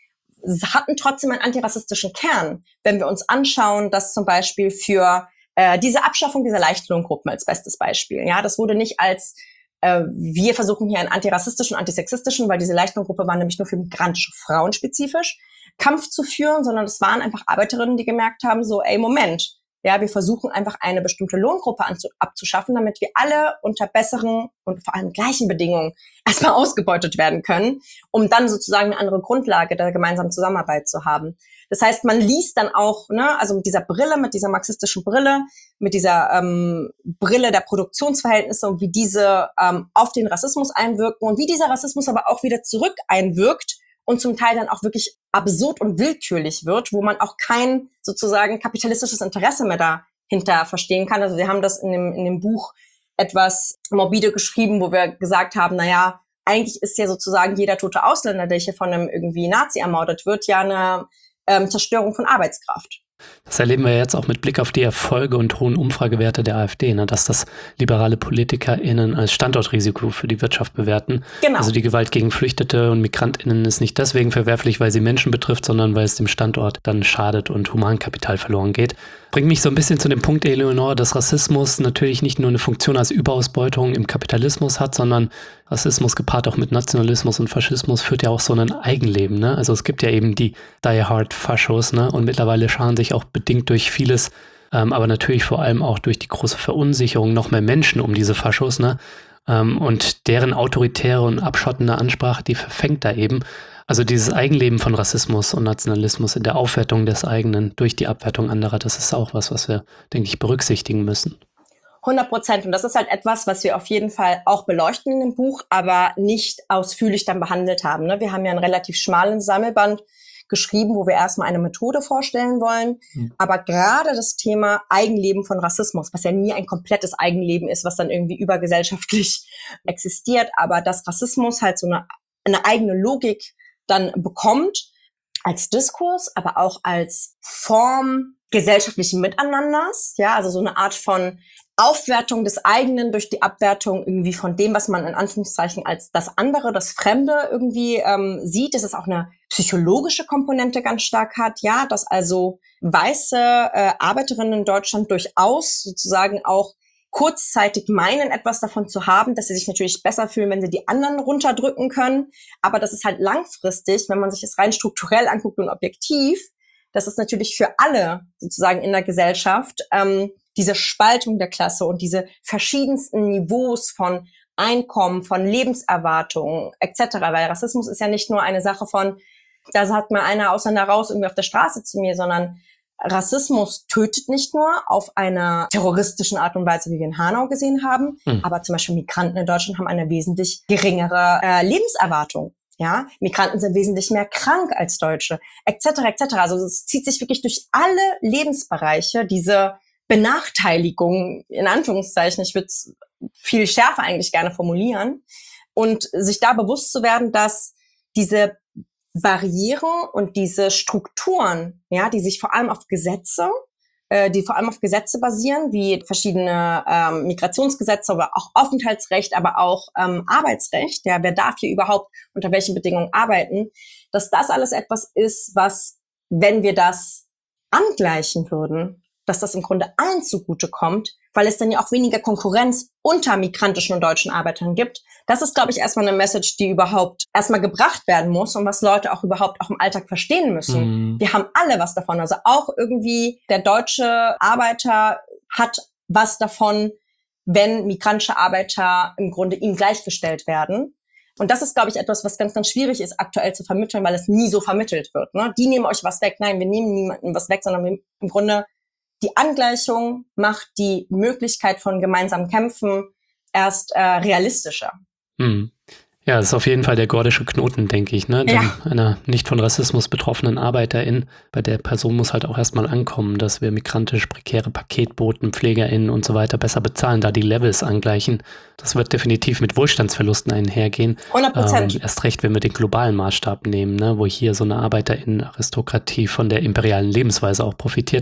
hatten trotzdem einen antirassistischen Kern. Wenn wir uns anschauen, dass zum Beispiel für äh, diese Abschaffung dieser Leichtlohngruppen als bestes Beispiel, ja, das wurde nicht als äh, wir versuchen hier einen antirassistischen, antisexistischen, weil diese Leichtlohngruppe war nämlich nur für migrantische Frauen spezifisch, Kampf zu führen, sondern es waren einfach Arbeiterinnen, die gemerkt haben, so, ey, Moment, ja, wir versuchen einfach eine bestimmte Lohngruppe anzu- abzuschaffen, damit wir alle unter besseren und vor allem gleichen Bedingungen erstmal ausgebeutet werden können, um dann sozusagen eine andere Grundlage der gemeinsamen Zusammenarbeit zu haben. Das heißt, man liest dann auch, ne, also mit dieser Brille, mit dieser marxistischen Brille, mit dieser ähm, Brille der Produktionsverhältnisse und wie diese ähm, auf den Rassismus einwirken und wie dieser Rassismus aber auch wieder zurück einwirkt und zum Teil dann auch wirklich absurd und willkürlich wird, wo man auch kein sozusagen kapitalistisches Interesse mehr dahinter verstehen kann. Also wir haben das in dem, in dem Buch etwas morbide geschrieben, wo wir gesagt haben, naja, eigentlich ist ja sozusagen jeder tote Ausländer, der hier von einem irgendwie Nazi ermordet wird, ja eine ähm, Zerstörung von Arbeitskraft. Das erleben wir jetzt auch mit Blick auf die Erfolge und hohen Umfragewerte der AfD, ne, dass das liberale PolitikerInnen als Standortrisiko für die Wirtschaft bewerten. Genau. Also die Gewalt gegen Flüchtete und MigrantInnen ist nicht deswegen verwerflich, weil sie Menschen betrifft, sondern weil es dem Standort dann schadet und Humankapital verloren geht. Bringt mich so ein bisschen zu dem Punkt, Eleonore, dass Rassismus natürlich nicht nur eine Funktion als Überausbeutung im Kapitalismus hat, sondern Rassismus gepaart auch mit Nationalismus und Faschismus führt ja auch so ein Eigenleben. Ne? Also es gibt ja eben die Die-Hard-Faschos, ne? Und mittlerweile scharen sich auch bedingt durch vieles, ähm, aber natürlich vor allem auch durch die große Verunsicherung noch mehr Menschen um diese Faschos, ne? Ähm, und deren autoritäre und abschottende Ansprache, die verfängt da eben. Also dieses Eigenleben von Rassismus und Nationalismus in der Aufwertung des eigenen durch die Abwertung anderer, das ist auch was, was wir, denke ich, berücksichtigen müssen. hundert Prozent. Und das ist halt etwas, was wir auf jeden Fall auch beleuchten in dem Buch, aber nicht ausführlich dann behandelt haben. Ne? Wir haben ja einen relativ schmalen Sammelband geschrieben, wo wir erstmal eine Methode vorstellen wollen. Mhm. Aber gerade das Thema Eigenleben von Rassismus, was ja nie ein komplettes Eigenleben ist, was dann irgendwie übergesellschaftlich existiert, aber dass Rassismus halt so eine, eine eigene Logik dann bekommt, als Diskurs, aber auch als Form gesellschaftlichen Miteinanders, ja, also so eine Art von Aufwertung des eigenen durch die Abwertung irgendwie von dem, was man in Anführungszeichen als das andere, das Fremde irgendwie ähm, sieht, dass es auch eine psychologische Komponente ganz stark hat, ja, dass also weiße äh, Arbeiterinnen in Deutschland durchaus sozusagen auch kurzzeitig meinen, etwas davon zu haben, dass sie sich natürlich besser fühlen, wenn sie die anderen runterdrücken können, aber das ist halt langfristig, wenn man sich das rein strukturell anguckt und objektiv, das ist natürlich für alle sozusagen in der Gesellschaft ähm, diese Spaltung der Klasse und diese verschiedensten Niveaus von Einkommen, von Lebenserwartung et cetera. Weil Rassismus ist ja nicht nur eine Sache von, da sagt mal einer Ausländer raus irgendwie auf der Straße zu mir, sondern Rassismus tötet nicht nur auf einer terroristischen Art und Weise, wie wir in Hanau gesehen haben, mhm. aber zum Beispiel Migranten in Deutschland haben eine wesentlich geringere äh, Lebenserwartung. Ja, Migranten sind wesentlich mehr krank als Deutsche, et cetera, et cetera. Also es zieht sich wirklich durch alle Lebensbereiche diese Benachteiligung, in Anführungszeichen, ich würde es viel schärfer eigentlich gerne formulieren, und sich da bewusst zu werden, dass diese Barrieren und diese Strukturen, ja, die sich vor allem auf Gesetze, äh, die vor allem auf Gesetze basieren, wie verschiedene ähm, Migrationsgesetze oder auch Aufenthaltsrecht, aber auch ähm, Arbeitsrecht, ja, wer darf hier überhaupt unter welchen Bedingungen arbeiten, dass das alles etwas ist, was, wenn wir das angleichen würden, dass das im Grunde allen zugutekommt, weil es dann ja auch weniger Konkurrenz unter migrantischen und deutschen Arbeitern gibt. Das ist, glaube ich, erstmal eine Message, die überhaupt erstmal gebracht werden muss und was Leute auch überhaupt auch im Alltag verstehen müssen. Mhm. Wir haben alle was davon. Also auch irgendwie der deutsche Arbeiter hat was davon, wenn migrantische Arbeiter im Grunde ihm gleichgestellt werden. Und das ist, glaube ich, etwas, was ganz, ganz schwierig ist, aktuell zu vermitteln, weil es nie so vermittelt wird. Ne? Die nehmen euch was weg. Nein, wir nehmen niemandem was weg, sondern wir im Grunde die Angleichung macht die Möglichkeit von gemeinsamen Kämpfen erst äh, realistischer. Hm. Ja, das ist auf jeden Fall der gordische Knoten, denke ich. Ne? Denn ja. einer nicht von Rassismus betroffenen Arbeiterin, bei der Person muss halt auch erstmal ankommen, dass wir migrantisch prekäre Paketboten, PflegerInnen und so weiter besser bezahlen, da die Levels angleichen. Das wird definitiv mit Wohlstandsverlusten einhergehen. hundert Prozent. Ähm, erst recht, wenn wir den globalen Maßstab nehmen, ne? Wo hier so eine ArbeiterInnen-Aristokratie von der imperialen Lebensweise auch profitiert.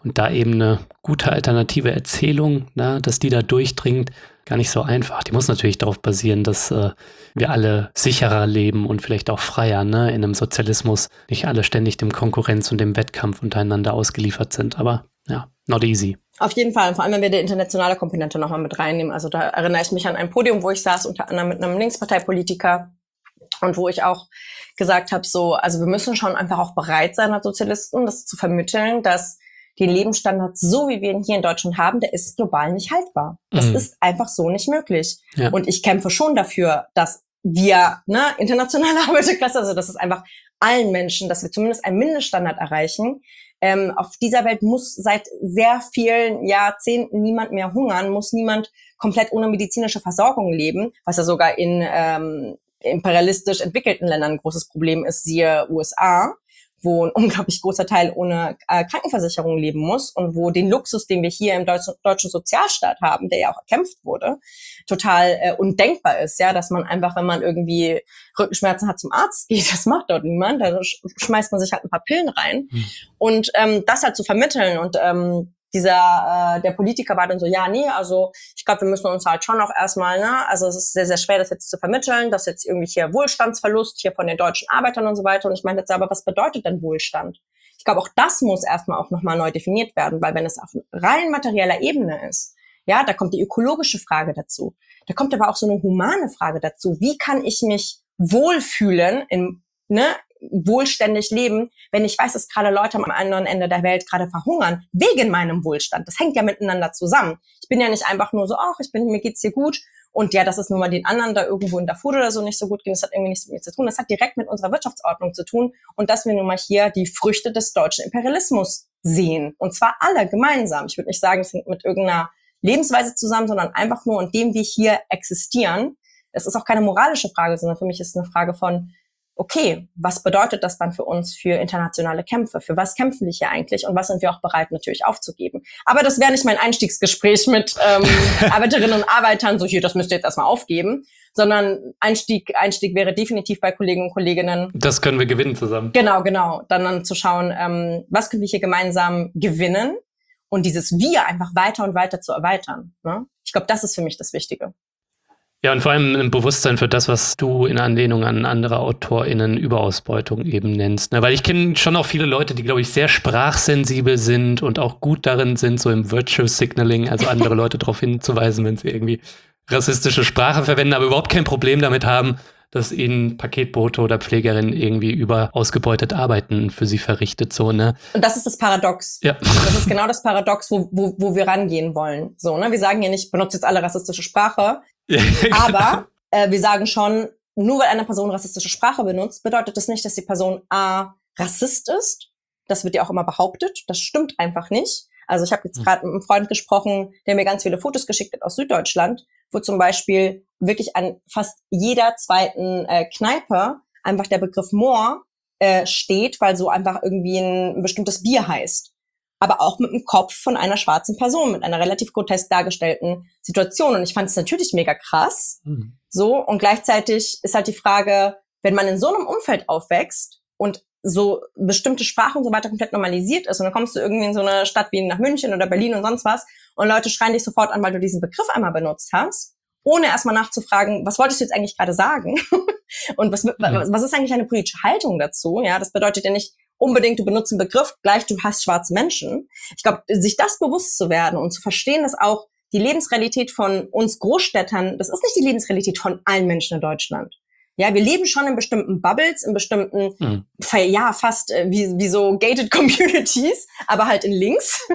Und da eben eine gute alternative Erzählung, ne, dass die da durchdringt, gar nicht so einfach. Die muss natürlich darauf basieren, dass äh, wir alle sicherer leben und vielleicht auch freier, ne, in einem Sozialismus nicht alle ständig dem Konkurrenz und dem Wettkampf untereinander ausgeliefert sind. Aber ja, not easy. Auf jeden Fall, vor allem wenn wir die internationale Komponente nochmal mit reinnehmen. Also da erinnere ich mich an ein Podium, wo ich saß, unter anderem mit einem Linksparteipolitiker und wo ich auch gesagt habe, so, also wir müssen schon einfach auch bereit sein als Sozialisten, das zu vermitteln, dass den Lebensstandard, so wie wir ihn hier in Deutschland haben, der ist global nicht haltbar. Das mhm. ist einfach so nicht möglich. Ja. Und ich kämpfe schon dafür, dass wir, ne, internationale Arbeiterklasse, also dass es einfach allen Menschen, dass wir zumindest einen Mindeststandard erreichen. Ähm, auf dieser Welt muss seit sehr vielen Jahrzehnten niemand mehr hungern, muss niemand komplett ohne medizinische Versorgung leben, was ja sogar in ähm, imperialistisch entwickelten Ländern ein großes Problem ist, siehe U S A, wo ein unglaublich großer Teil ohne äh, Krankenversicherung leben muss und wo den Luxus, den wir hier im deutschen, deutschen Sozialstaat haben, der ja auch erkämpft wurde, total äh, undenkbar ist, ja, dass man einfach, wenn man irgendwie Rückenschmerzen hat, zum Arzt geht. Das macht dort niemand, da sch- schmeißt man sich halt ein paar Pillen rein. Mhm. Und ähm, das halt zu vermitteln und ähm, dieser, äh, der Politiker war dann so, ja, nee, also ich glaube, wir müssen uns halt schon auch erstmal, ne, also es ist sehr, sehr schwer, das jetzt zu vermitteln, dass jetzt irgendwie hier Wohlstandsverlust hier von den deutschen Arbeitern und so weiter. Und ich meine jetzt aber, was bedeutet denn Wohlstand? Ich glaube, auch das muss erstmal auch nochmal neu definiert werden, weil wenn es auf rein materieller Ebene ist, ja, da kommt die ökologische Frage dazu. Da kommt aber auch so eine humane Frage dazu. Wie kann ich mich wohlfühlen in, ne, wohlständig leben, wenn ich weiß, dass gerade Leute am anderen Ende der Welt gerade verhungern, wegen meinem Wohlstand. Das hängt ja miteinander zusammen. Ich bin ja nicht einfach nur so, ach, ich bin, mir geht's hier gut und ja, das ist nur mal den anderen da irgendwo in Darfur oder so nicht so gut ging. Das hat irgendwie nichts mit mir zu tun. Das hat direkt mit unserer Wirtschaftsordnung zu tun und dass wir nun mal hier die Früchte des deutschen Imperialismus sehen. Und zwar alle gemeinsam. Ich würde nicht sagen, es hängt mit irgendeiner Lebensweise zusammen, sondern einfach nur, indem wir hier existieren. Es ist auch keine moralische Frage, sondern für mich ist es eine Frage von, okay, was bedeutet das dann für uns für internationale Kämpfe? Für was kämpfen wir hier eigentlich? Und was sind wir auch bereit natürlich aufzugeben? Aber das wäre nicht mein Einstiegsgespräch mit ähm, Arbeiterinnen und Arbeitern, so hier, das müsst ihr jetzt erstmal aufgeben, sondern Einstieg, Einstieg wäre definitiv bei Kollegen und Kolleginnen. Das können wir gewinnen zusammen. Genau, genau. Dann, dann zu schauen, ähm, was können wir hier gemeinsam gewinnen und dieses Wir einfach weiter und weiter zu erweitern. Ne? Ich glaube, das ist für mich das Wichtige. Ja, und vor allem ein Bewusstsein für das, was du in Anlehnung an andere AutorInnen Überausbeutung eben nennst. Ne? Weil ich kenne schon auch viele Leute, die, glaube ich, sehr sprachsensibel sind und auch gut darin sind, so im Virtue Signaling, also andere Leute darauf hinzuweisen, wenn sie irgendwie rassistische Sprache verwenden, aber überhaupt kein Problem damit haben, dass ihnen Paketbote oder Pflegerinnen irgendwie über ausgebeutet Arbeiten für sie verrichtet, so, ne? Und das ist das Paradox. Ja. Das ist genau das Paradox, wo, wo, wo wir rangehen wollen. So, ne? Wir sagen ja nicht, benutzt jetzt alle rassistische Sprache, ja, genau. Aber äh, wir sagen schon, nur weil eine Person rassistische Sprache benutzt, bedeutet das nicht, dass die Person A, Rassist ist. Das wird ja auch immer behauptet. Das stimmt einfach nicht. Also ich habe jetzt gerade mit einem Freund gesprochen, der mir ganz viele Fotos geschickt hat aus Süddeutschland, wo zum Beispiel wirklich an fast jeder zweiten äh, Kneipe einfach der Begriff Moor äh, steht, weil so einfach irgendwie ein, ein bestimmtes Bier heißt. Aber auch mit dem Kopf von einer schwarzen Person, mit einer relativ grotesk dargestellten Situation. Und ich fand es natürlich mega krass. Mhm. So, und gleichzeitig ist halt die Frage, wenn man in so einem Umfeld aufwächst und so bestimmte Sprache und so weiter komplett normalisiert ist und dann kommst du irgendwie in so eine Stadt wie nach München oder Berlin und sonst was und Leute schreien dich sofort an, weil du diesen Begriff einmal benutzt hast, ohne erstmal nachzufragen, was wolltest du jetzt eigentlich gerade sagen? Und was, was, was ist eigentlich eine politische Haltung dazu? Ja, das bedeutet ja nicht unbedingt, du benutzt einen Begriff, gleich du hast schwarze Menschen. Ich glaube, sich das bewusst zu werden und zu verstehen, dass auch die Lebensrealität von uns Großstädtern, das ist nicht die Lebensrealität von allen Menschen in Deutschland. Ja, wir leben schon in bestimmten Bubbles, in bestimmten, mhm. ja, fast äh, wie, wie so gated Communities, aber halt in Links.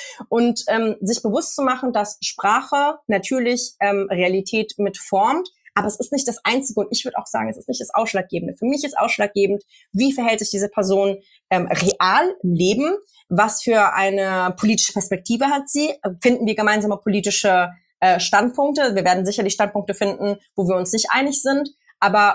Und ähm, sich bewusst zu machen, dass Sprache natürlich ähm, Realität mitformt, aber es ist nicht das Einzige und ich würde auch sagen, es ist nicht das Ausschlaggebende. Für mich ist ausschlaggebend, wie verhält sich diese Person ähm, real im Leben, was für eine politische Perspektive hat sie, finden wir gemeinsame politische äh, Standpunkte. Wir werden sicherlich Standpunkte finden, wo wir uns nicht einig sind, aber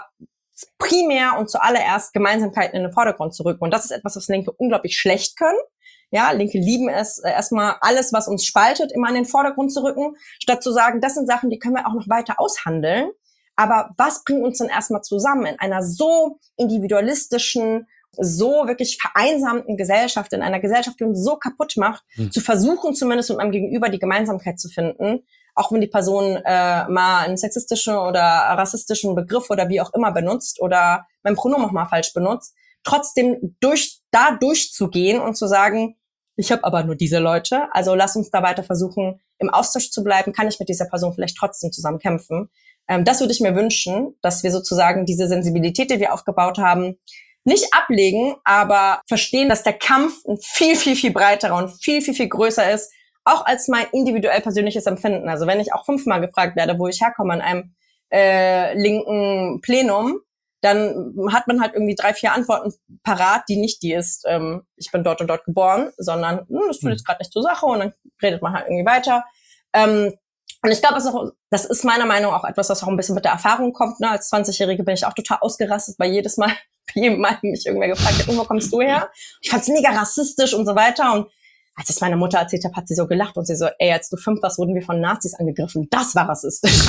primär und zuallererst Gemeinsamkeiten in den Vordergrund zu rücken. Und das ist etwas, was Linke unglaublich schlecht können. Ja, Linke lieben es, äh, erstmal alles, was uns spaltet, immer in den Vordergrund zu rücken, statt zu sagen, das sind Sachen, die können wir auch noch weiter aushandeln. Aber was bringt uns denn erstmal zusammen in einer so individualistischen so wirklich vereinsamten Gesellschaft, in einer Gesellschaft, die uns so kaputt macht, mhm. zu versuchen, zumindest mit meinem Gegenüber die Gemeinsamkeit zu finden, auch wenn die Person äh, mal einen sexistischen oder rassistischen Begriff oder wie auch immer benutzt oder mein Pronomen auch mal falsch benutzt, trotzdem durch da durchzugehen und zu sagen, ich habe aber nur diese Leute, also lass uns da weiter versuchen, im Austausch zu bleiben, kann ich mit dieser Person vielleicht trotzdem zusammen kämpfen. Ähm, das würde ich mir wünschen, dass wir sozusagen diese Sensibilität, die wir aufgebaut haben, nicht ablegen, aber verstehen, dass der Kampf ein viel, viel, viel breiterer und viel, viel, viel größer ist, auch als mein individuell persönliches Empfinden. Also wenn ich auch fünfmal gefragt werde, wo ich herkomme an einem äh, linken Plenum, dann hat man halt irgendwie drei, vier Antworten parat, die nicht die ist, ähm, ich bin dort und dort geboren, sondern hm, das tut jetzt gerade nicht zur Sache und dann redet man halt irgendwie weiter. Ähm, und ich glaube, das, das ist meiner Meinung nach auch etwas, was auch ein bisschen mit der Erfahrung kommt. Ne? Als zwanzigjährige bin ich auch total ausgerastet, weil jedes Mal, jedem Mal mich irgendwer gefragt hat, wo kommst du her? Ich fand's mega rassistisch und so weiter. Und als es meine Mutter erzählt hat, hat sie so gelacht und sie so, ey, als du fünf warst, wurden wir von Nazis angegriffen. Das war rassistisch.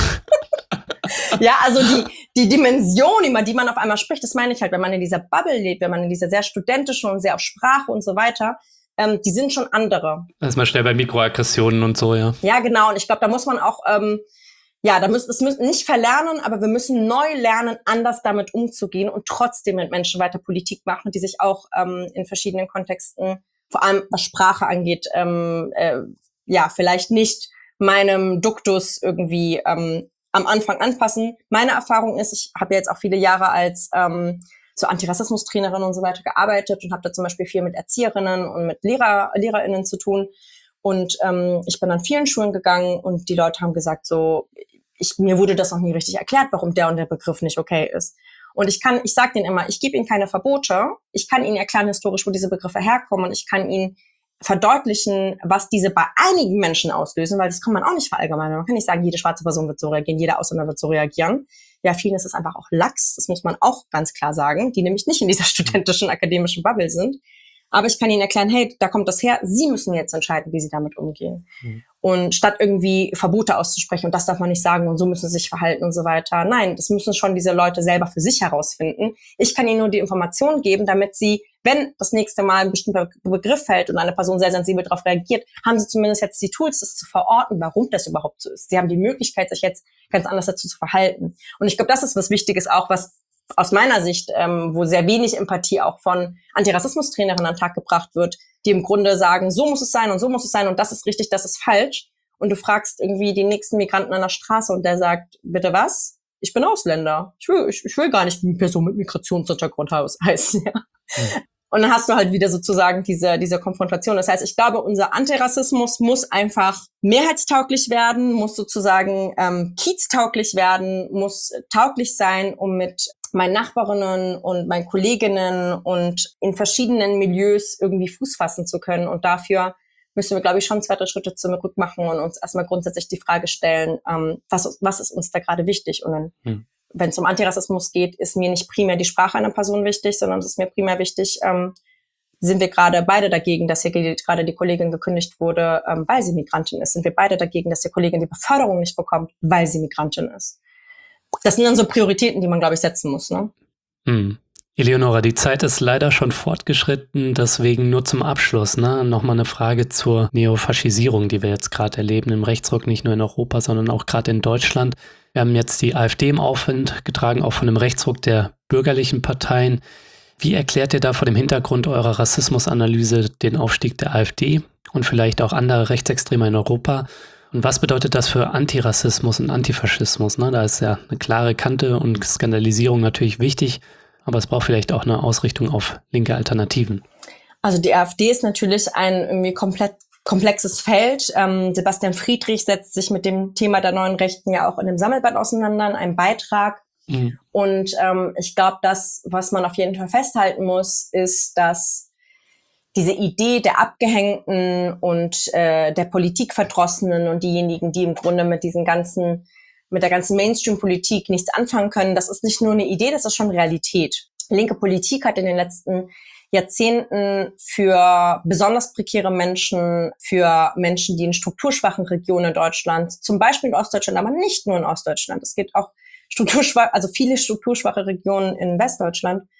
Ja, also die, die Dimension, über die man auf einmal spricht, das meine ich halt, wenn man in dieser Bubble lebt, wenn man in dieser sehr studentischen und sehr auf Sprache und so weiter, ähm, die sind schon andere. Erstmal schnell bei Mikroaggressionen und so, ja. Ja, genau. Und ich glaube, da muss man auch, ähm, ja, da müssen, das müssen nicht verlernen, aber wir müssen neu lernen, anders damit umzugehen und trotzdem mit Menschen weiter Politik machen, die sich auch ähm, in verschiedenen Kontexten, vor allem was Sprache angeht, ähm, äh, ja, vielleicht nicht meinem Duktus irgendwie ähm, am Anfang anpassen. Meine Erfahrung ist, ich habe jetzt auch viele Jahre als ähm, so Antirassismus-Trainerin und so weiter gearbeitet und habe da zum Beispiel viel mit Erzieherinnen und mit Lehrer, LehrerInnen zu tun. Und ähm, ich bin an vielen Schulen gegangen und die Leute haben gesagt so, ich, mir wurde das noch nie richtig erklärt, warum der und der Begriff nicht okay ist. Und ich kann, ich sage denen immer, ich gebe ihnen keine Verbote, ich kann ihnen erklären historisch, wo diese Begriffe herkommen und ich kann ihnen verdeutlichen, was diese bei einigen Menschen auslösen, weil das kann man auch nicht verallgemeinern. Man kann nicht sagen, jede schwarze Person wird so reagieren, jeder Ausländer wird so reagieren. Ja, vielen ist es einfach auch Lachs, das muss man auch ganz klar sagen, die nämlich nicht in dieser studentischen, akademischen Bubble sind. Aber ich kann ihnen erklären, hey, da kommt das her, sie müssen jetzt entscheiden, wie sie damit umgehen. Mhm. Und statt irgendwie Verbote auszusprechen und das darf man nicht sagen und so müssen sie sich verhalten und so weiter. Nein, das müssen schon diese Leute selber für sich herausfinden. Ich kann ihnen nur die Informationen geben, damit sie, wenn das nächste Mal ein bestimmter Begriff fällt und eine Person sehr sensibel darauf reagiert, haben sie zumindest jetzt die Tools, das zu verorten, warum das überhaupt so ist. Sie haben die Möglichkeit, sich jetzt ganz anders dazu zu verhalten. Und ich glaube, das ist was Wichtiges auch, was aus meiner Sicht, ähm, wo sehr wenig Empathie auch von Antirassismus-Trainerinnen an den Tag gebracht wird, die im Grunde sagen, so muss es sein und so muss es sein und das ist richtig, das ist falsch. Und du fragst irgendwie den nächsten Migranten an der Straße und der sagt, bitte was? Ich bin Ausländer. Ich will, ich, ich will gar nicht eine Person mit Migrationshintergrund heißen. Ja. Mhm. Und dann hast du halt wieder sozusagen diese, diese Konfrontation. Das heißt, ich glaube, unser Antirassismus muss einfach mehrheitstauglich werden, muss sozusagen ähm, kieztauglich werden, muss tauglich sein, um mit meinen Nachbarinnen und meinen Kolleginnen und in verschiedenen Milieus irgendwie Fuß fassen zu können. Und dafür müssen wir, glaube ich, schon zwei, drei Schritte zurück machen und uns erstmal grundsätzlich die Frage stellen, ähm, was, was ist uns da gerade wichtig? Und dann, hm. wenn es um Antirassismus geht, ist mir nicht primär die Sprache einer Person wichtig, sondern es ist mir primär wichtig, ähm, sind wir gerade beide dagegen, dass hier gerade die Kollegin gekündigt wurde, ähm, weil sie Migrantin ist? Sind wir beide dagegen, dass die Kollegin die Beförderung nicht bekommt, weil sie Migrantin ist? Das sind dann so Prioritäten, die man, glaube ich, setzen muss. Ne? Hm. Eleonora, die Zeit ist leider schon fortgeschritten, deswegen nur zum Abschluss, ne? Nochmal eine Frage zur Neofaschisierung, die wir jetzt gerade erleben im Rechtsruck, nicht nur in Europa, sondern auch gerade in Deutschland. Wir haben jetzt die AfD im Aufwind getragen, auch von dem Rechtsruck der bürgerlichen Parteien. Wie erklärt ihr da vor dem Hintergrund eurer Rassismusanalyse den Aufstieg der AfD und vielleicht auch andere Rechtsextreme in Europa? Und was bedeutet das für Antirassismus und Antifaschismus? Ne? Da ist ja eine klare Kante und Skandalisierung natürlich wichtig, aber es braucht vielleicht auch eine Ausrichtung auf linke Alternativen. Also die AfD ist natürlich ein irgendwie komplett komplexes Feld. Ähm, Sebastian Friedrich setzt sich mit dem Thema der neuen Rechten ja auch in dem Sammelband auseinander, in einem Beitrag. Mhm. Und ähm, ich glaube, das, was man auf jeden Fall festhalten muss, ist, dass diese Idee der Abgehängten und äh, der Politikverdrossenen und diejenigen, die im Grunde mit diesen ganzen, mit der ganzen Mainstream-Politik nichts anfangen können, das ist nicht nur eine Idee, das ist schon Realität. Linke Politik hat in den letzten Jahrzehnten für besonders prekäre Menschen, für Menschen, die in strukturschwachen Regionen in Deutschland, zum Beispiel in Ostdeutschland, aber nicht nur in Ostdeutschland, es gibt auch strukturschwach, also viele strukturschwache Regionen in Westdeutschland,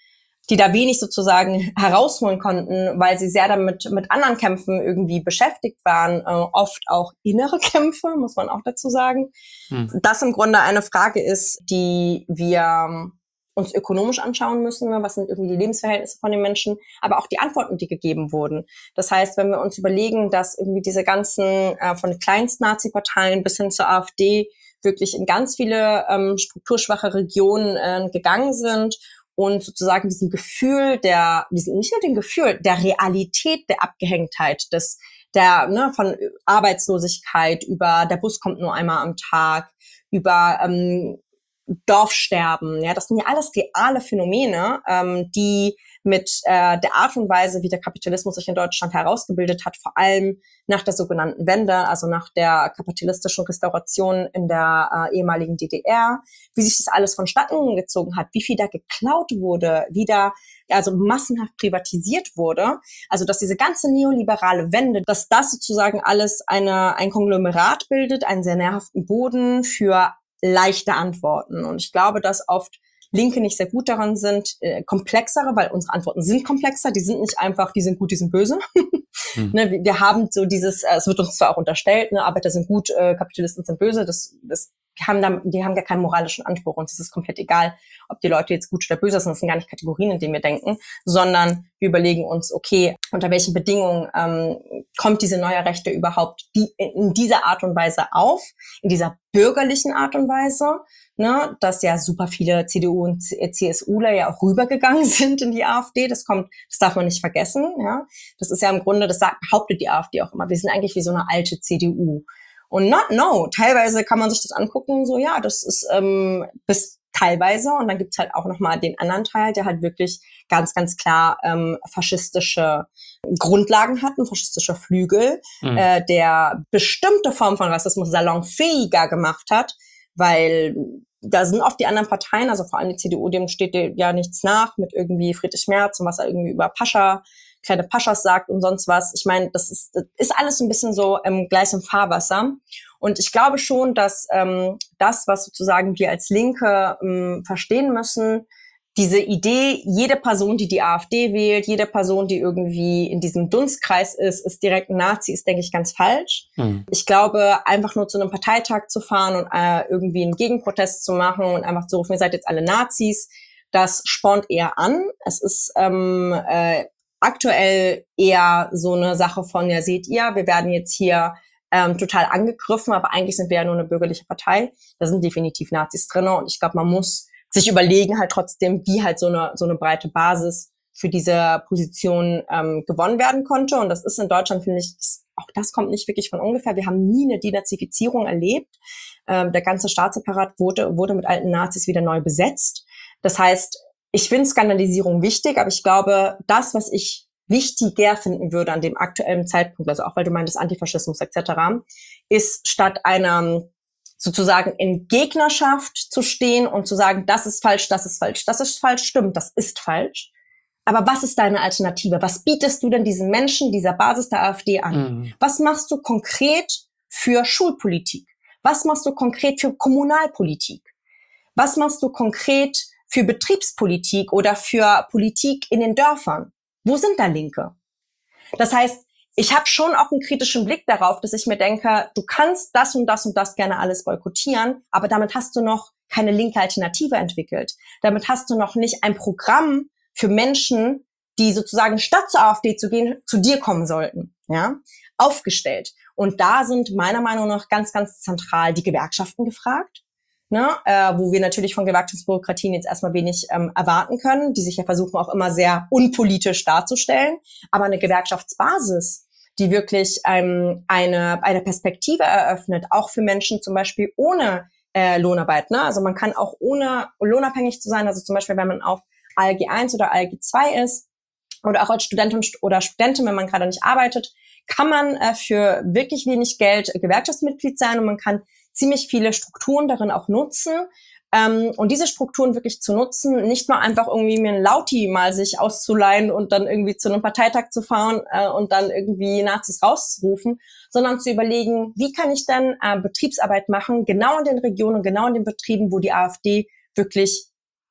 die da wenig sozusagen herausholen konnten, weil sie sehr damit mit anderen Kämpfen irgendwie beschäftigt waren, äh, oft auch innere Kämpfe, muss man auch dazu sagen. Hm. Das im Grunde eine Frage ist, die wir uns ökonomisch anschauen müssen, was sind irgendwie die Lebensverhältnisse von den Menschen, aber auch die Antworten, die gegeben wurden. Das heißt, wenn wir uns überlegen, dass irgendwie diese ganzen äh, von Kleinst-Nazi-Parteien bis hin zur AfD wirklich in ganz viele ähm, strukturschwache Regionen äh, gegangen sind und sozusagen diesem Gefühl der, diesem, nicht nur dem Gefühl, der Realität der Abgehängtheit, des, der, ne, von Arbeitslosigkeit über, der Bus kommt nur einmal am Tag, über ähm, Dorfsterben, ja, das sind ja alles reale Phänomene, ähm, die mit äh, der Art und Weise, wie der Kapitalismus sich in Deutschland herausgebildet hat, vor allem nach der sogenannten Wende, also nach der kapitalistischen Restauration in der äh, ehemaligen D D R, wie sich das alles vonstatten gezogen hat, wie viel da geklaut wurde, wie da also massenhaft privatisiert wurde, also dass diese ganze neoliberale Wende, dass das sozusagen alles eine ein Konglomerat bildet, einen sehr nährhaften Boden für leichte Antworten. Und ich glaube, dass oft Linke nicht sehr gut daran sind, äh, komplexere, weil unsere Antworten sind komplexer, die sind nicht einfach, die sind gut, die sind böse. hm. ne, wir, wir haben so dieses, äh, es wird uns zwar auch unterstellt, ne, Arbeiter sind gut, äh, Kapitalisten sind böse, das, das die haben da, die haben gar keinen moralischen Anspruch, uns ist es komplett egal, ob die Leute jetzt gut oder böse sind, das sind gar nicht Kategorien, in denen wir denken, sondern wir überlegen uns, okay, unter welchen Bedingungen ähm, kommt diese neue Rechte überhaupt die, in dieser Art und Weise auf, in dieser bürgerlichen Art und Weise, ne, dass ja super viele C D U und CSUler ja auch rübergegangen sind in die AfD, das kommt, das darf man nicht vergessen, ja, das ist ja im Grunde, das sagt, behauptet die AfD auch immer, wir sind eigentlich wie so eine alte C D U. Und not, no, teilweise kann man sich das angucken, so ja, das ist ähm, bis teilweise und dann gibt's halt auch nochmal den anderen Teil, der halt wirklich ganz, ganz klar ähm, faschistische Grundlagen hat, ein faschistischer Flügel, mhm. äh, der bestimmte Form von Rassismus salonfähiger gemacht hat, weil da sind oft die anderen Parteien, also vor allem die C D U, dem steht ja nichts nach mit irgendwie Friedrich Merz und was er irgendwie über Pascha, kleine Paschas sagt und sonst was. Ich meine, das ist, das ist alles so ein bisschen so ähm, gleich im Fahrwasser. Und ich glaube schon, dass ähm, das, was sozusagen wir als Linke ähm, verstehen müssen, diese Idee, jede Person, die die AfD wählt, jede Person, die irgendwie in diesem Dunstkreis ist, ist direkt ein Nazi, ist, denke ich, ganz falsch. Mhm. Ich glaube, einfach nur zu einem Parteitag zu fahren und äh, irgendwie einen Gegenprotest zu machen und einfach zu rufen, ihr seid jetzt alle Nazis, das spornt eher an. Es ist ähm, äh, aktuell eher so eine Sache von, ja, seht ihr, wir werden jetzt hier ähm, total angegriffen, aber eigentlich sind wir ja nur eine bürgerliche Partei. Da sind definitiv Nazis drin und ich glaube, man muss sich überlegen halt trotzdem, wie halt so eine so eine breite Basis für diese Position ähm, gewonnen werden konnte. Und das ist in Deutschland, finde ich, das, auch das kommt nicht wirklich von ungefähr. Wir haben nie eine Denazifizierung erlebt. Ähm, der ganze Staatsapparat wurde, wurde mit alten Nazis wieder neu besetzt. Das heißt, ich finde Skandalisierung wichtig, aber ich glaube, das, was ich wichtiger finden würde an dem aktuellen Zeitpunkt, also auch weil du meintest Antifaschismus et cetera, ist statt einer sozusagen in Gegnerschaft zu stehen und zu sagen, das ist falsch, das ist falsch, das ist falsch, stimmt, das ist falsch. Aber was ist deine Alternative? Was bietest du denn diesen Menschen, dieser Basis der AfD an? Mhm. Was machst du konkret für Schulpolitik? Was machst du konkret für Kommunalpolitik? Was machst du konkret für Betriebspolitik oder für Politik in den Dörfern? Wo sind da Linke? Das heißt, ich habe schon auch einen kritischen Blick darauf, dass ich mir denke, du kannst das und das und das gerne alles boykottieren, aber damit hast du noch keine linke Alternative entwickelt. Damit hast du noch nicht ein Programm für Menschen, die sozusagen statt zur AfD zu gehen, zu dir kommen sollten, ja, aufgestellt. Und da sind meiner Meinung nach ganz, ganz zentral die Gewerkschaften gefragt, ne, äh, wo wir natürlich von Gewerkschaftsbürokratien jetzt erstmal wenig ähm, erwarten können, die sich ja versuchen auch immer sehr unpolitisch darzustellen, aber eine Gewerkschaftsbasis, die wirklich ähm, eine eine Perspektive eröffnet, auch für Menschen zum Beispiel ohne äh, Lohnarbeit. Ne? Also man kann auch ohne lohnabhängig zu sein, also zum Beispiel, wenn man auf A L G eins oder A L G zwei ist oder auch als Studentin oder Studentin, wenn man gerade nicht arbeitet, kann man äh, für wirklich wenig Geld Gewerkschaftsmitglied sein und man kann ziemlich viele Strukturen darin auch nutzen. Ähm, und diese Strukturen wirklich zu nutzen, nicht nur einfach irgendwie mir ein Lauti mal sich auszuleihen und dann irgendwie zu einem Parteitag zu fahren äh, und dann irgendwie Nazis rauszurufen, sondern zu überlegen, wie kann ich denn äh, Betriebsarbeit machen, genau in den Regionen, genau in den Betrieben, wo die AfD wirklich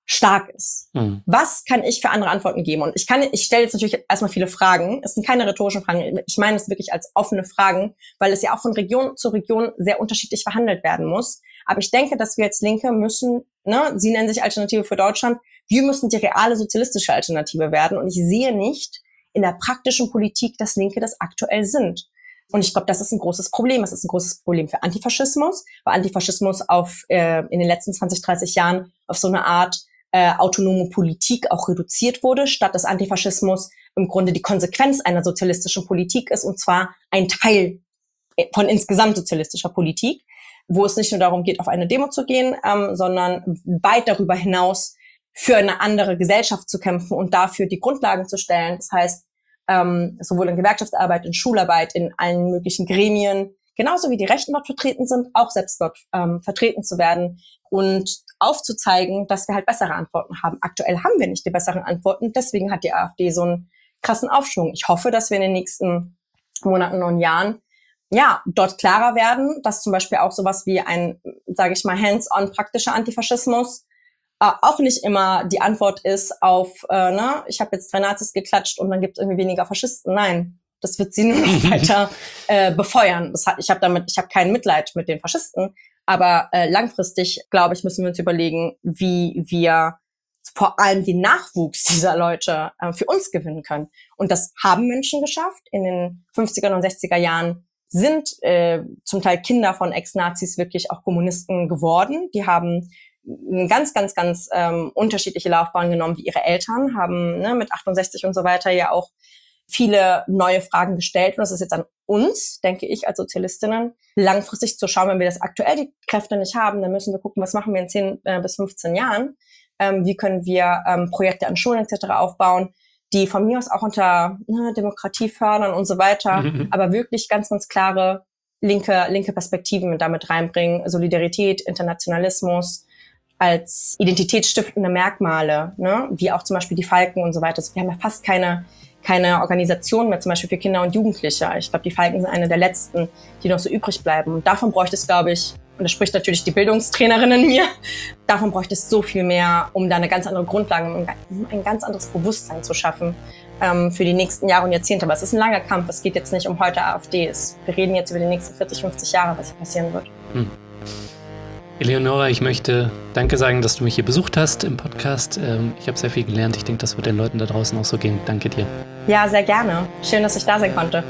stark ist. Mhm. Was kann ich für andere Antworten geben? Und ich kann, ich stelle jetzt natürlich erstmal viele Fragen. Es sind keine rhetorischen Fragen. Ich meine es wirklich als offene Fragen, weil es ja auch von Region zu Region sehr unterschiedlich verhandelt werden muss. Aber ich denke, dass wir als Linke müssen, ne, Sie nennen sich Alternative für Deutschland, wir müssen die reale sozialistische Alternative werden. Und ich sehe nicht in der praktischen Politik, dass Linke das aktuell sind. Und ich glaube, das ist ein großes Problem. Das ist ein großes Problem für Antifaschismus, weil Antifaschismus auf äh, in den letzten zwanzig, dreißig Jahren auf so eine Art äh, autonome Politik auch reduziert wurde, statt dass Antifaschismus im Grunde die Konsequenz einer sozialistischen Politik ist, und zwar ein Teil von insgesamt sozialistischer Politik, wo es nicht nur darum geht, auf eine Demo zu gehen, ähm, sondern weit darüber hinaus für eine andere Gesellschaft zu kämpfen und dafür die Grundlagen zu stellen. Das heißt, ähm, sowohl in Gewerkschaftsarbeit, in Schularbeit, in allen möglichen Gremien, genauso wie die Rechten dort vertreten sind, auch selbst dort ähm, vertreten zu werden und aufzuzeigen, dass wir halt bessere Antworten haben. Aktuell haben wir nicht die besseren Antworten, deswegen hat die AfD so einen krassen Aufschwung. Ich hoffe, dass wir in den nächsten Monaten und Jahren ja dort klarer werden, dass zum Beispiel auch sowas wie ein, sage ich mal, hands-on praktischer Antifaschismus äh, auch nicht immer die Antwort ist auf, äh, ne, ich habe jetzt drei Nazis geklatscht und dann gibt es irgendwie weniger Faschisten. Nein, das wird sie nur noch weiter äh, befeuern. Das hat, ich habe damit, ich habe kein Mitleid mit den Faschisten, aber äh, langfristig, glaube ich, müssen wir uns überlegen, wie wir vor allem den Nachwuchs dieser Leute äh, für uns gewinnen können. Und das haben Menschen geschafft. In den fünfziger und sechziger Jahren sind äh, zum Teil Kinder von Ex-Nazis wirklich auch Kommunisten geworden. Die haben eine ganz, ganz, ganz ähm, unterschiedliche Laufbahn genommen wie ihre Eltern, haben ne, mit achtundsechzig und so weiter ja auch viele neue Fragen gestellt. Und es ist jetzt an uns, denke ich, als Sozialistinnen, langfristig zu schauen, wenn wir das aktuell die Kräfte nicht haben, dann müssen wir gucken, was machen wir in zehn äh, bis fünfzehn Jahren. Ähm, wie können wir ähm, Projekte an Schulen et cetera aufbauen, die von mir aus auch unter ne, Demokratie fördern und so weiter, mhm. aber wirklich ganz, ganz klare linke, linke Perspektiven mit damit reinbringen. Solidarität, Internationalismus als identitätsstiftende Merkmale, ne, wie auch zum Beispiel die Falken und so weiter. Wir haben ja fast keine keine Organisation mehr, zum Beispiel für Kinder und Jugendliche. Ich glaube, die Falken sind eine der letzten, die noch so übrig bleiben. Und davon bräuchte es, glaube ich, und das spricht natürlich die Bildungstrainerin in mir, davon bräuchte es so viel mehr, um da eine ganz andere Grundlage, um ein ganz anderes Bewusstsein zu schaffen ähm, für die nächsten Jahre und Jahrzehnte. Aber es ist ein langer Kampf. Es geht jetzt nicht um heute AfD. Es, wir reden jetzt über die nächsten vierzig, fünfzig Jahre, was hier passieren wird. Hm. Eleonora, ich möchte Danke sagen, dass du mich hier besucht hast im Podcast. Ich habe sehr viel gelernt. Ich denke, das wird den Leuten da draußen auch so gehen. Danke dir. Ja, sehr gerne. Schön, dass ich da sein konnte.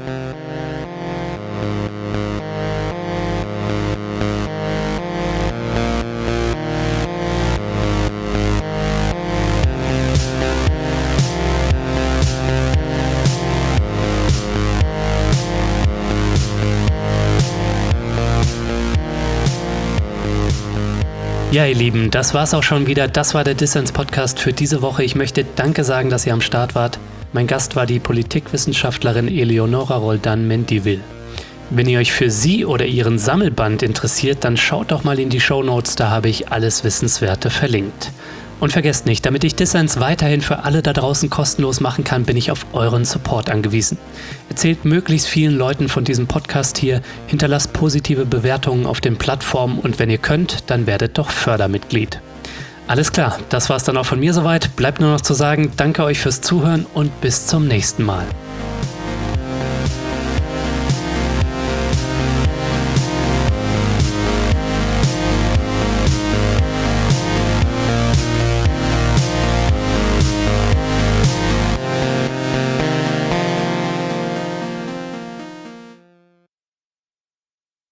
Ja, ihr Lieben, das war's auch schon wieder. Das war der Dissens-Podcast für diese Woche. Ich möchte Danke sagen, dass ihr am Start wart. Mein Gast war die Politikwissenschaftlerin Eleonora Roldan-Mendivil. Wenn ihr euch für sie oder ihren Sammelband interessiert, dann schaut doch mal in die Shownotes, da habe ich alles Wissenswerte verlinkt. Und vergesst nicht, damit ich Dissens weiterhin für alle da draußen kostenlos machen kann, bin ich auf euren Support angewiesen. Erzählt möglichst vielen Leuten von diesem Podcast hier, hinterlasst positive Bewertungen auf den Plattformen und wenn ihr könnt, dann werdet doch Fördermitglied. Alles klar, das war's dann auch von mir soweit. Bleibt nur noch zu sagen, danke euch fürs Zuhören und bis zum nächsten Mal.